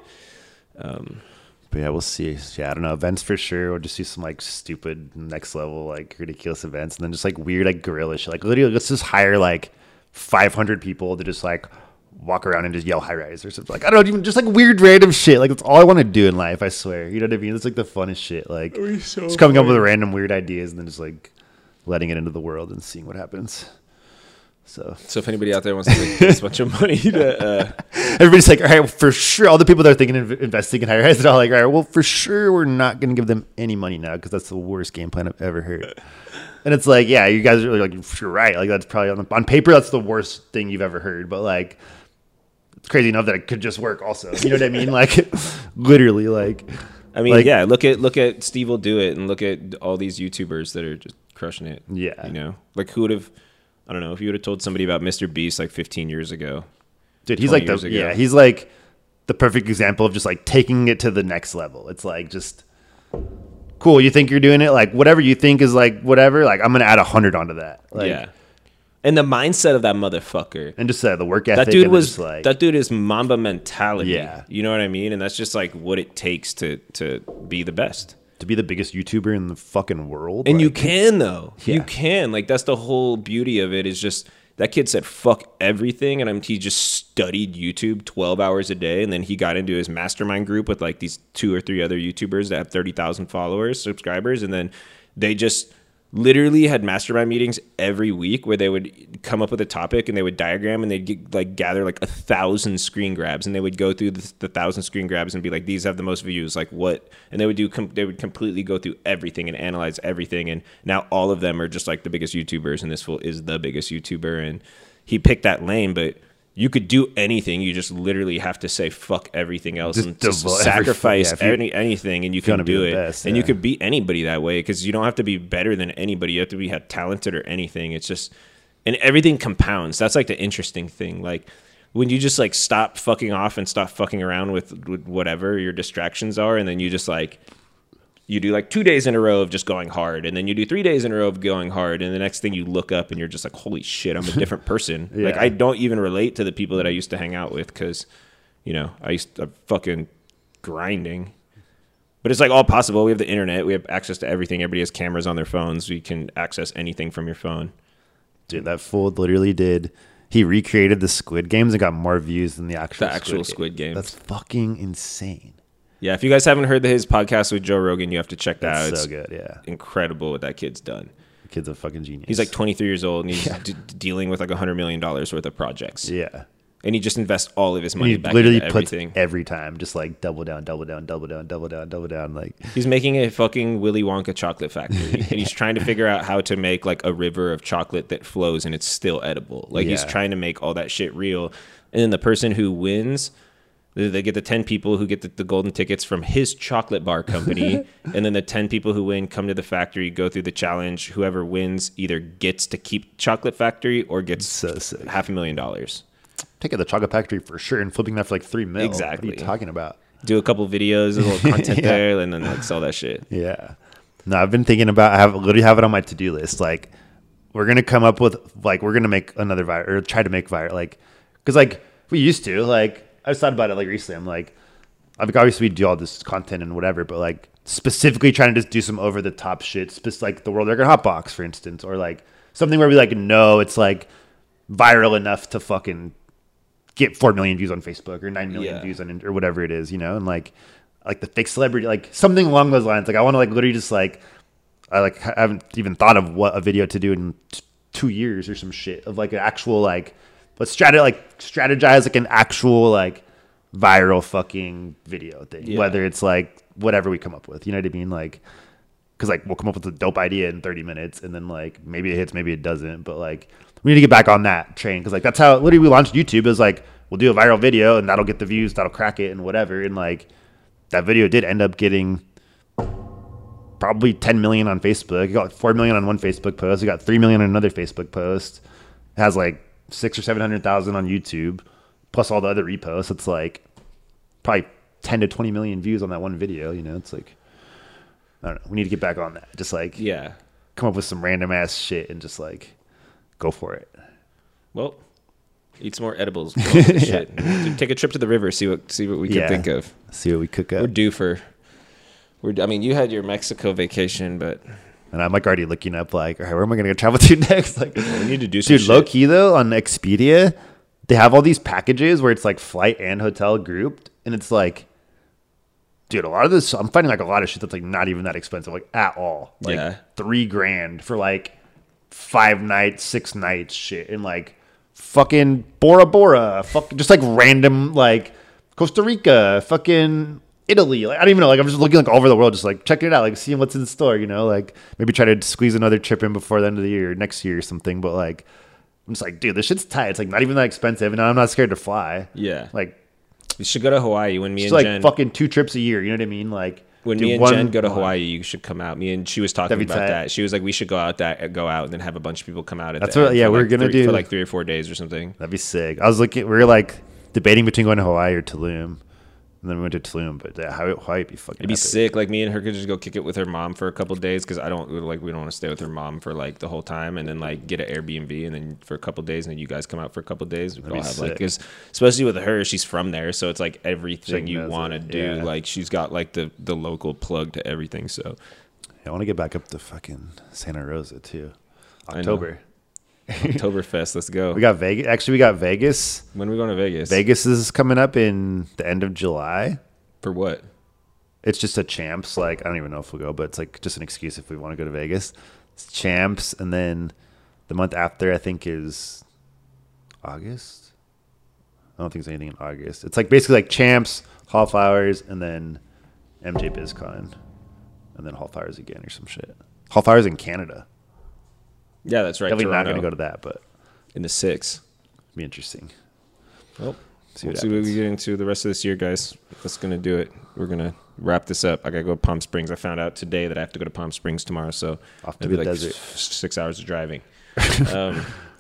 Speaker 1: But yeah, we'll see. Yeah, I don't know. Events for sure. We'll just do some like stupid next level, like ridiculous events, and then just like weird, like guerrilla shit. Like literally, let's just hire like five hundred people to just like walk around and just yell high rise or something. Like I don't know, even just like weird random shit. Like that's all I want to do in life. I swear. You know what I mean? It's like the funnest shit. Like just coming up with random weird ideas and then just like letting it into the world and seeing what happens. So
Speaker 2: So if anybody out there wants to make this bunch of money to, uh,
Speaker 1: everybody's like, all right, well, for sure. All the people that are thinking of investing in high rise are all like, all right, well, for sure, we're not going to give them any money now because that's the worst game plan I've ever heard. And it's like, yeah, you guys are like, you're right. Like that's probably on, the, on paper, that's the worst thing you've ever heard. But like, it's crazy enough that it could just work. Also, you know what I mean? Like, literally, like,
Speaker 2: I mean,
Speaker 1: like,
Speaker 2: yeah. Look at look at Steve will do it, and look at all these YouTubers that are just crushing it.
Speaker 1: Yeah.
Speaker 2: you know, like who would have? I don't know if you would have told somebody about Mister Beast like fifteen years ago.
Speaker 1: dude, he's
Speaker 2: twenty
Speaker 1: like the
Speaker 2: years ago.
Speaker 1: yeah, he's like the perfect example of just like taking it to the next level. It's like just cool. You think you're doing it, like whatever you think is like whatever. Like I'm gonna add a hundred onto that. Like,
Speaker 2: Yeah, and the mindset of that motherfucker.
Speaker 1: and just uh, the work ethic.
Speaker 2: That dude
Speaker 1: and
Speaker 2: was
Speaker 1: just, like
Speaker 2: that dude is Mamba mentality.
Speaker 1: Yeah.
Speaker 2: you know what I mean, and that's just like what it takes to to be the best.
Speaker 1: to be the biggest YouTuber in the fucking world.
Speaker 2: And you
Speaker 1: like,
Speaker 2: can though. You
Speaker 1: Yeah.
Speaker 2: can. Like that's the whole beauty of it is just that kid said fuck everything and I'm, he just studied YouTube twelve hours a day and then he got into his mastermind group with like these two or three other YouTubers that have thirty thousand followers, subscribers, and then they just literally had mastermind meetings every week where they would come up with a topic and they would diagram and they'd get, like gather like a thousand screen grabs and they would go through the, the thousand screen grabs and be like, these have the most views, like what? And they would do com- they would completely go through everything and analyze everything, and now all of them are just like the biggest YouTubers, and this fool is the biggest YouTuber, and he picked that lane. But you could do anything. You just literally have to say fuck everything else
Speaker 1: Just
Speaker 2: and just
Speaker 1: devote every-
Speaker 2: sacrifice
Speaker 1: yeah, if you-
Speaker 2: any, anything, and you
Speaker 1: if you
Speaker 2: can
Speaker 1: wanna be
Speaker 2: do
Speaker 1: the
Speaker 2: it.
Speaker 1: best,
Speaker 2: and you
Speaker 1: yeah.
Speaker 2: could beat anybody that way because you don't have to be better than anybody. You have to be talented or anything. It's just, and everything compounds. That's like the interesting thing. Like when you just like stop fucking off and stop fucking around with, with whatever your distractions are, and then you just like you do like two days in a row of just going hard, and then you do three days in a row of going hard, and the next thing you look up and you're just like, holy shit, I'm a different person.
Speaker 1: Yeah.
Speaker 2: Like I don't even relate to the people that I used to hang out with because, you know, I used to fucking grinding. But it's like all possible. We have the internet. We have access to everything. Everybody has cameras on their phones. We can access anything from your phone.
Speaker 1: dude, that fool literally did. He recreated the Squid Games and got more views than the actual
Speaker 2: The actual
Speaker 1: Squid,
Speaker 2: Squid Games.
Speaker 1: That's fucking insane.
Speaker 2: Yeah, if you guys haven't heard his podcast with Joe Rogan, you have to check that out.
Speaker 1: That's
Speaker 2: It's
Speaker 1: so good. Yeah,
Speaker 2: incredible what that kid's done.
Speaker 1: the kid's a fucking genius.
Speaker 2: He's like twenty-three years old and he's
Speaker 1: Yeah.
Speaker 2: d- dealing with like one hundred million dollars worth of projects.
Speaker 1: yeah,
Speaker 2: and he just invests all of his
Speaker 1: And
Speaker 2: money
Speaker 1: he
Speaker 2: back
Speaker 1: literally
Speaker 2: into
Speaker 1: puts
Speaker 2: everything.
Speaker 1: every time just like double down, double down, double down, double down, double down. Like
Speaker 2: He's making a fucking Willy Wonka chocolate factory, and he's trying to figure out how to make like a river of chocolate that flows and it's still edible. Like he's
Speaker 1: Yeah.
Speaker 2: trying to make all that shit real. And then the person who wins, they they get the ten people who get the, the golden tickets from his chocolate bar company, and then the ten people who win come to the factory, go through the challenge. Whoever wins either gets to keep chocolate factory or gets
Speaker 1: so sick.
Speaker 2: half a million dollars.
Speaker 1: Taking the chocolate factory for sure and flipping that for like three mil.
Speaker 2: Exactly.
Speaker 1: What are you talking about?
Speaker 2: Do a couple videos, a little content
Speaker 1: Yeah.
Speaker 2: there, and then like sell that shit.
Speaker 1: Yeah. No, I've been thinking about. I have literally have it on my to do list. Like, we're gonna come up with like we're gonna make another viral or try to make viral. Like, because like we used to. Like, I just thought about it like recently. I'm like, I mean, obviously we do all this content and whatever, but like specifically trying to just do some over the top shit, spec- like the World Record Hotbox, for instance, or like something where we like know it's like viral enough to fucking get four million views on Facebook or nine million
Speaker 2: Yeah.
Speaker 1: views on or whatever it is, you know, and like like the fake celebrity, like something along those lines. Like I want to like literally just like I like ha- haven't even thought of what a video to do in t- two years or some shit of like an actual like let's strat like strategize like an actual like viral fucking video thing,
Speaker 2: Yeah.
Speaker 1: whether it's like whatever we come up with, you know what I mean, like. Because like we'll come up with a dope idea in thirty minutes, and then like maybe it hits, maybe it doesn't. But like we need to get back on that train because like that's how literally we launched YouTube. Is like we'll do a viral video and that'll get the views, that'll crack it, and whatever. And like that video did end up getting probably ten million on Facebook. It got four million on one Facebook post. It got three million on another Facebook post. It has like six or seven hundred thousand on YouTube, plus all the other reposts. It's like probably ten to twenty million views on that one video. You know, it's like. I don't know. We need to get back on that. Just like
Speaker 2: Yeah.
Speaker 1: come up with some random ass shit and just like go for it.
Speaker 2: Well, eat some more edibles. Go on with this shit. Take a trip to the river. See what see what we can
Speaker 1: Yeah.
Speaker 2: think of.
Speaker 1: See what we cook
Speaker 2: We're
Speaker 1: up.
Speaker 2: due for. We're. I mean, you had your Mexico vacation, but
Speaker 1: And I'm like already looking up like, all right, where am I gonna go travel to next? Like,
Speaker 2: we need to do some
Speaker 1: dude, low
Speaker 2: shit.
Speaker 1: key though on Expedia, they have all these packages where it's like flight and hotel grouped, and it's like. Dude, a lot of this, I'm finding like a lot of shit that's like not even that expensive, like at all. Like
Speaker 2: Yeah.
Speaker 1: three grand for like five nights, six nights shit. And like fucking Bora Bora, fuck, just like random like Costa Rica, fucking Italy. Like I don't even know. Like I'm just looking like all over the world, just like checking it out, like seeing what's in store, you know, like maybe try to squeeze another trip in before the end of the year, next year or something. But like, I'm just like, dude, this shit's tight. It's like not even that expensive. And I'm not scared to fly.
Speaker 2: Yeah.
Speaker 1: Like,
Speaker 2: We should go to Hawaii when me
Speaker 1: it's
Speaker 2: and
Speaker 1: like
Speaker 2: Jen.
Speaker 1: fucking two trips a year. You know what I mean? Like
Speaker 2: when
Speaker 1: do
Speaker 2: me and
Speaker 1: one-
Speaker 2: Jen go to Hawaii, you should come out. Me and she was talking
Speaker 1: That'd be
Speaker 2: about
Speaker 1: tight.
Speaker 2: that. She was like, we should go out that go out and then have a bunch of people come out at
Speaker 1: That's
Speaker 2: the
Speaker 1: what-
Speaker 2: end
Speaker 1: yeah,
Speaker 2: for
Speaker 1: we're
Speaker 2: like
Speaker 1: gonna
Speaker 2: three,
Speaker 1: do-
Speaker 2: for like three or four days or something.
Speaker 1: That'd be sick. I was looking. We were like debating between going to Hawaii or Tulum, and then we went to Tulum. But yeah, Hawaii Hawaii would be fucking.
Speaker 2: It'd be
Speaker 1: epic.
Speaker 2: sick. Like me and her could just go kick it with her mom for a couple days because I don't like we don't want to stay with her mom for like the whole time and then like get an Airbnb and then for a couple days and then you guys come out for a couple days. We could all
Speaker 1: That'd
Speaker 2: have
Speaker 1: be
Speaker 2: like
Speaker 1: sick.
Speaker 2: because especially with her, she's from there, so it's like everything
Speaker 1: She
Speaker 2: you
Speaker 1: knows
Speaker 2: want to
Speaker 1: it,
Speaker 2: do.
Speaker 1: yeah.
Speaker 2: Like she's got like the the local plug to everything. So
Speaker 1: I want to get back up to fucking Santa Rosa too.
Speaker 2: I know.
Speaker 1: October.
Speaker 2: Oktoberfest, let's go.
Speaker 1: We got Vegas. Actually, we got Vegas.
Speaker 2: When are we going to Vegas?
Speaker 1: Vegas is coming up in the end of July.
Speaker 2: For what?
Speaker 1: It's just a champs. Like I don't even know if we'll go, but it's like just an excuse if we want to go to Vegas. It's champs, and then the month after I think is August. I don't think there's anything in August. It's like basically like champs, Hall Flowers, and then M J BizCon, and then Hall Flowers again or some shit. Hall Flowers in Canada.
Speaker 2: Yeah, that's right.
Speaker 1: Definitely not
Speaker 2: Toronto.
Speaker 1: going to go to that, but
Speaker 2: in the six.
Speaker 1: it'd be interesting.
Speaker 2: Well,
Speaker 1: See
Speaker 2: we'll
Speaker 1: what
Speaker 2: see what
Speaker 1: happens.
Speaker 2: we get into the rest of this year, guys. That's gonna do it. We're gonna wrap this up. I gotta go to Palm Springs. I found out today that I have to go to Palm Springs tomorrow, so
Speaker 1: Off to
Speaker 2: it'll be
Speaker 1: the
Speaker 2: like
Speaker 1: desert.
Speaker 2: f- six hours of driving. um,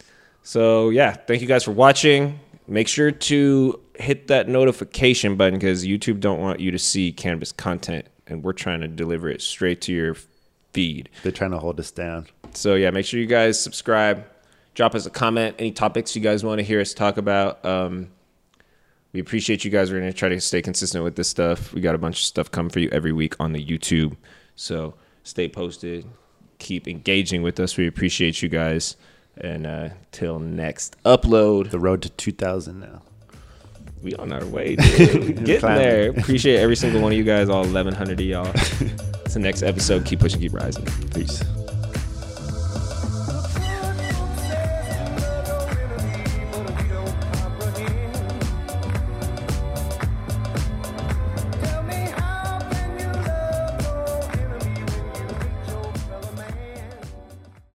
Speaker 2: so yeah, thank you guys for watching. Make sure to hit that notification button because YouTube don't want you to see cannabis content, and we're trying to deliver it straight to your feed.
Speaker 1: They're trying to hold us down.
Speaker 2: So yeah, make sure you guys subscribe. Drop us a comment. Any topics you guys want to hear us talk about. Um, we appreciate you guys. We're going to try to stay consistent with this stuff. We got a bunch of stuff coming for you every week on the YouTube. So stay posted. Keep engaging with us. We appreciate you guys. And uh, till next upload.
Speaker 1: The road to two thousand now.
Speaker 2: We on our way, dude. Getting
Speaker 1: Climbing.
Speaker 2: there. Appreciate every single one of you guys, all eleven hundred of y'all. It's the next episode. Keep pushing, keep rising.
Speaker 1: Peace.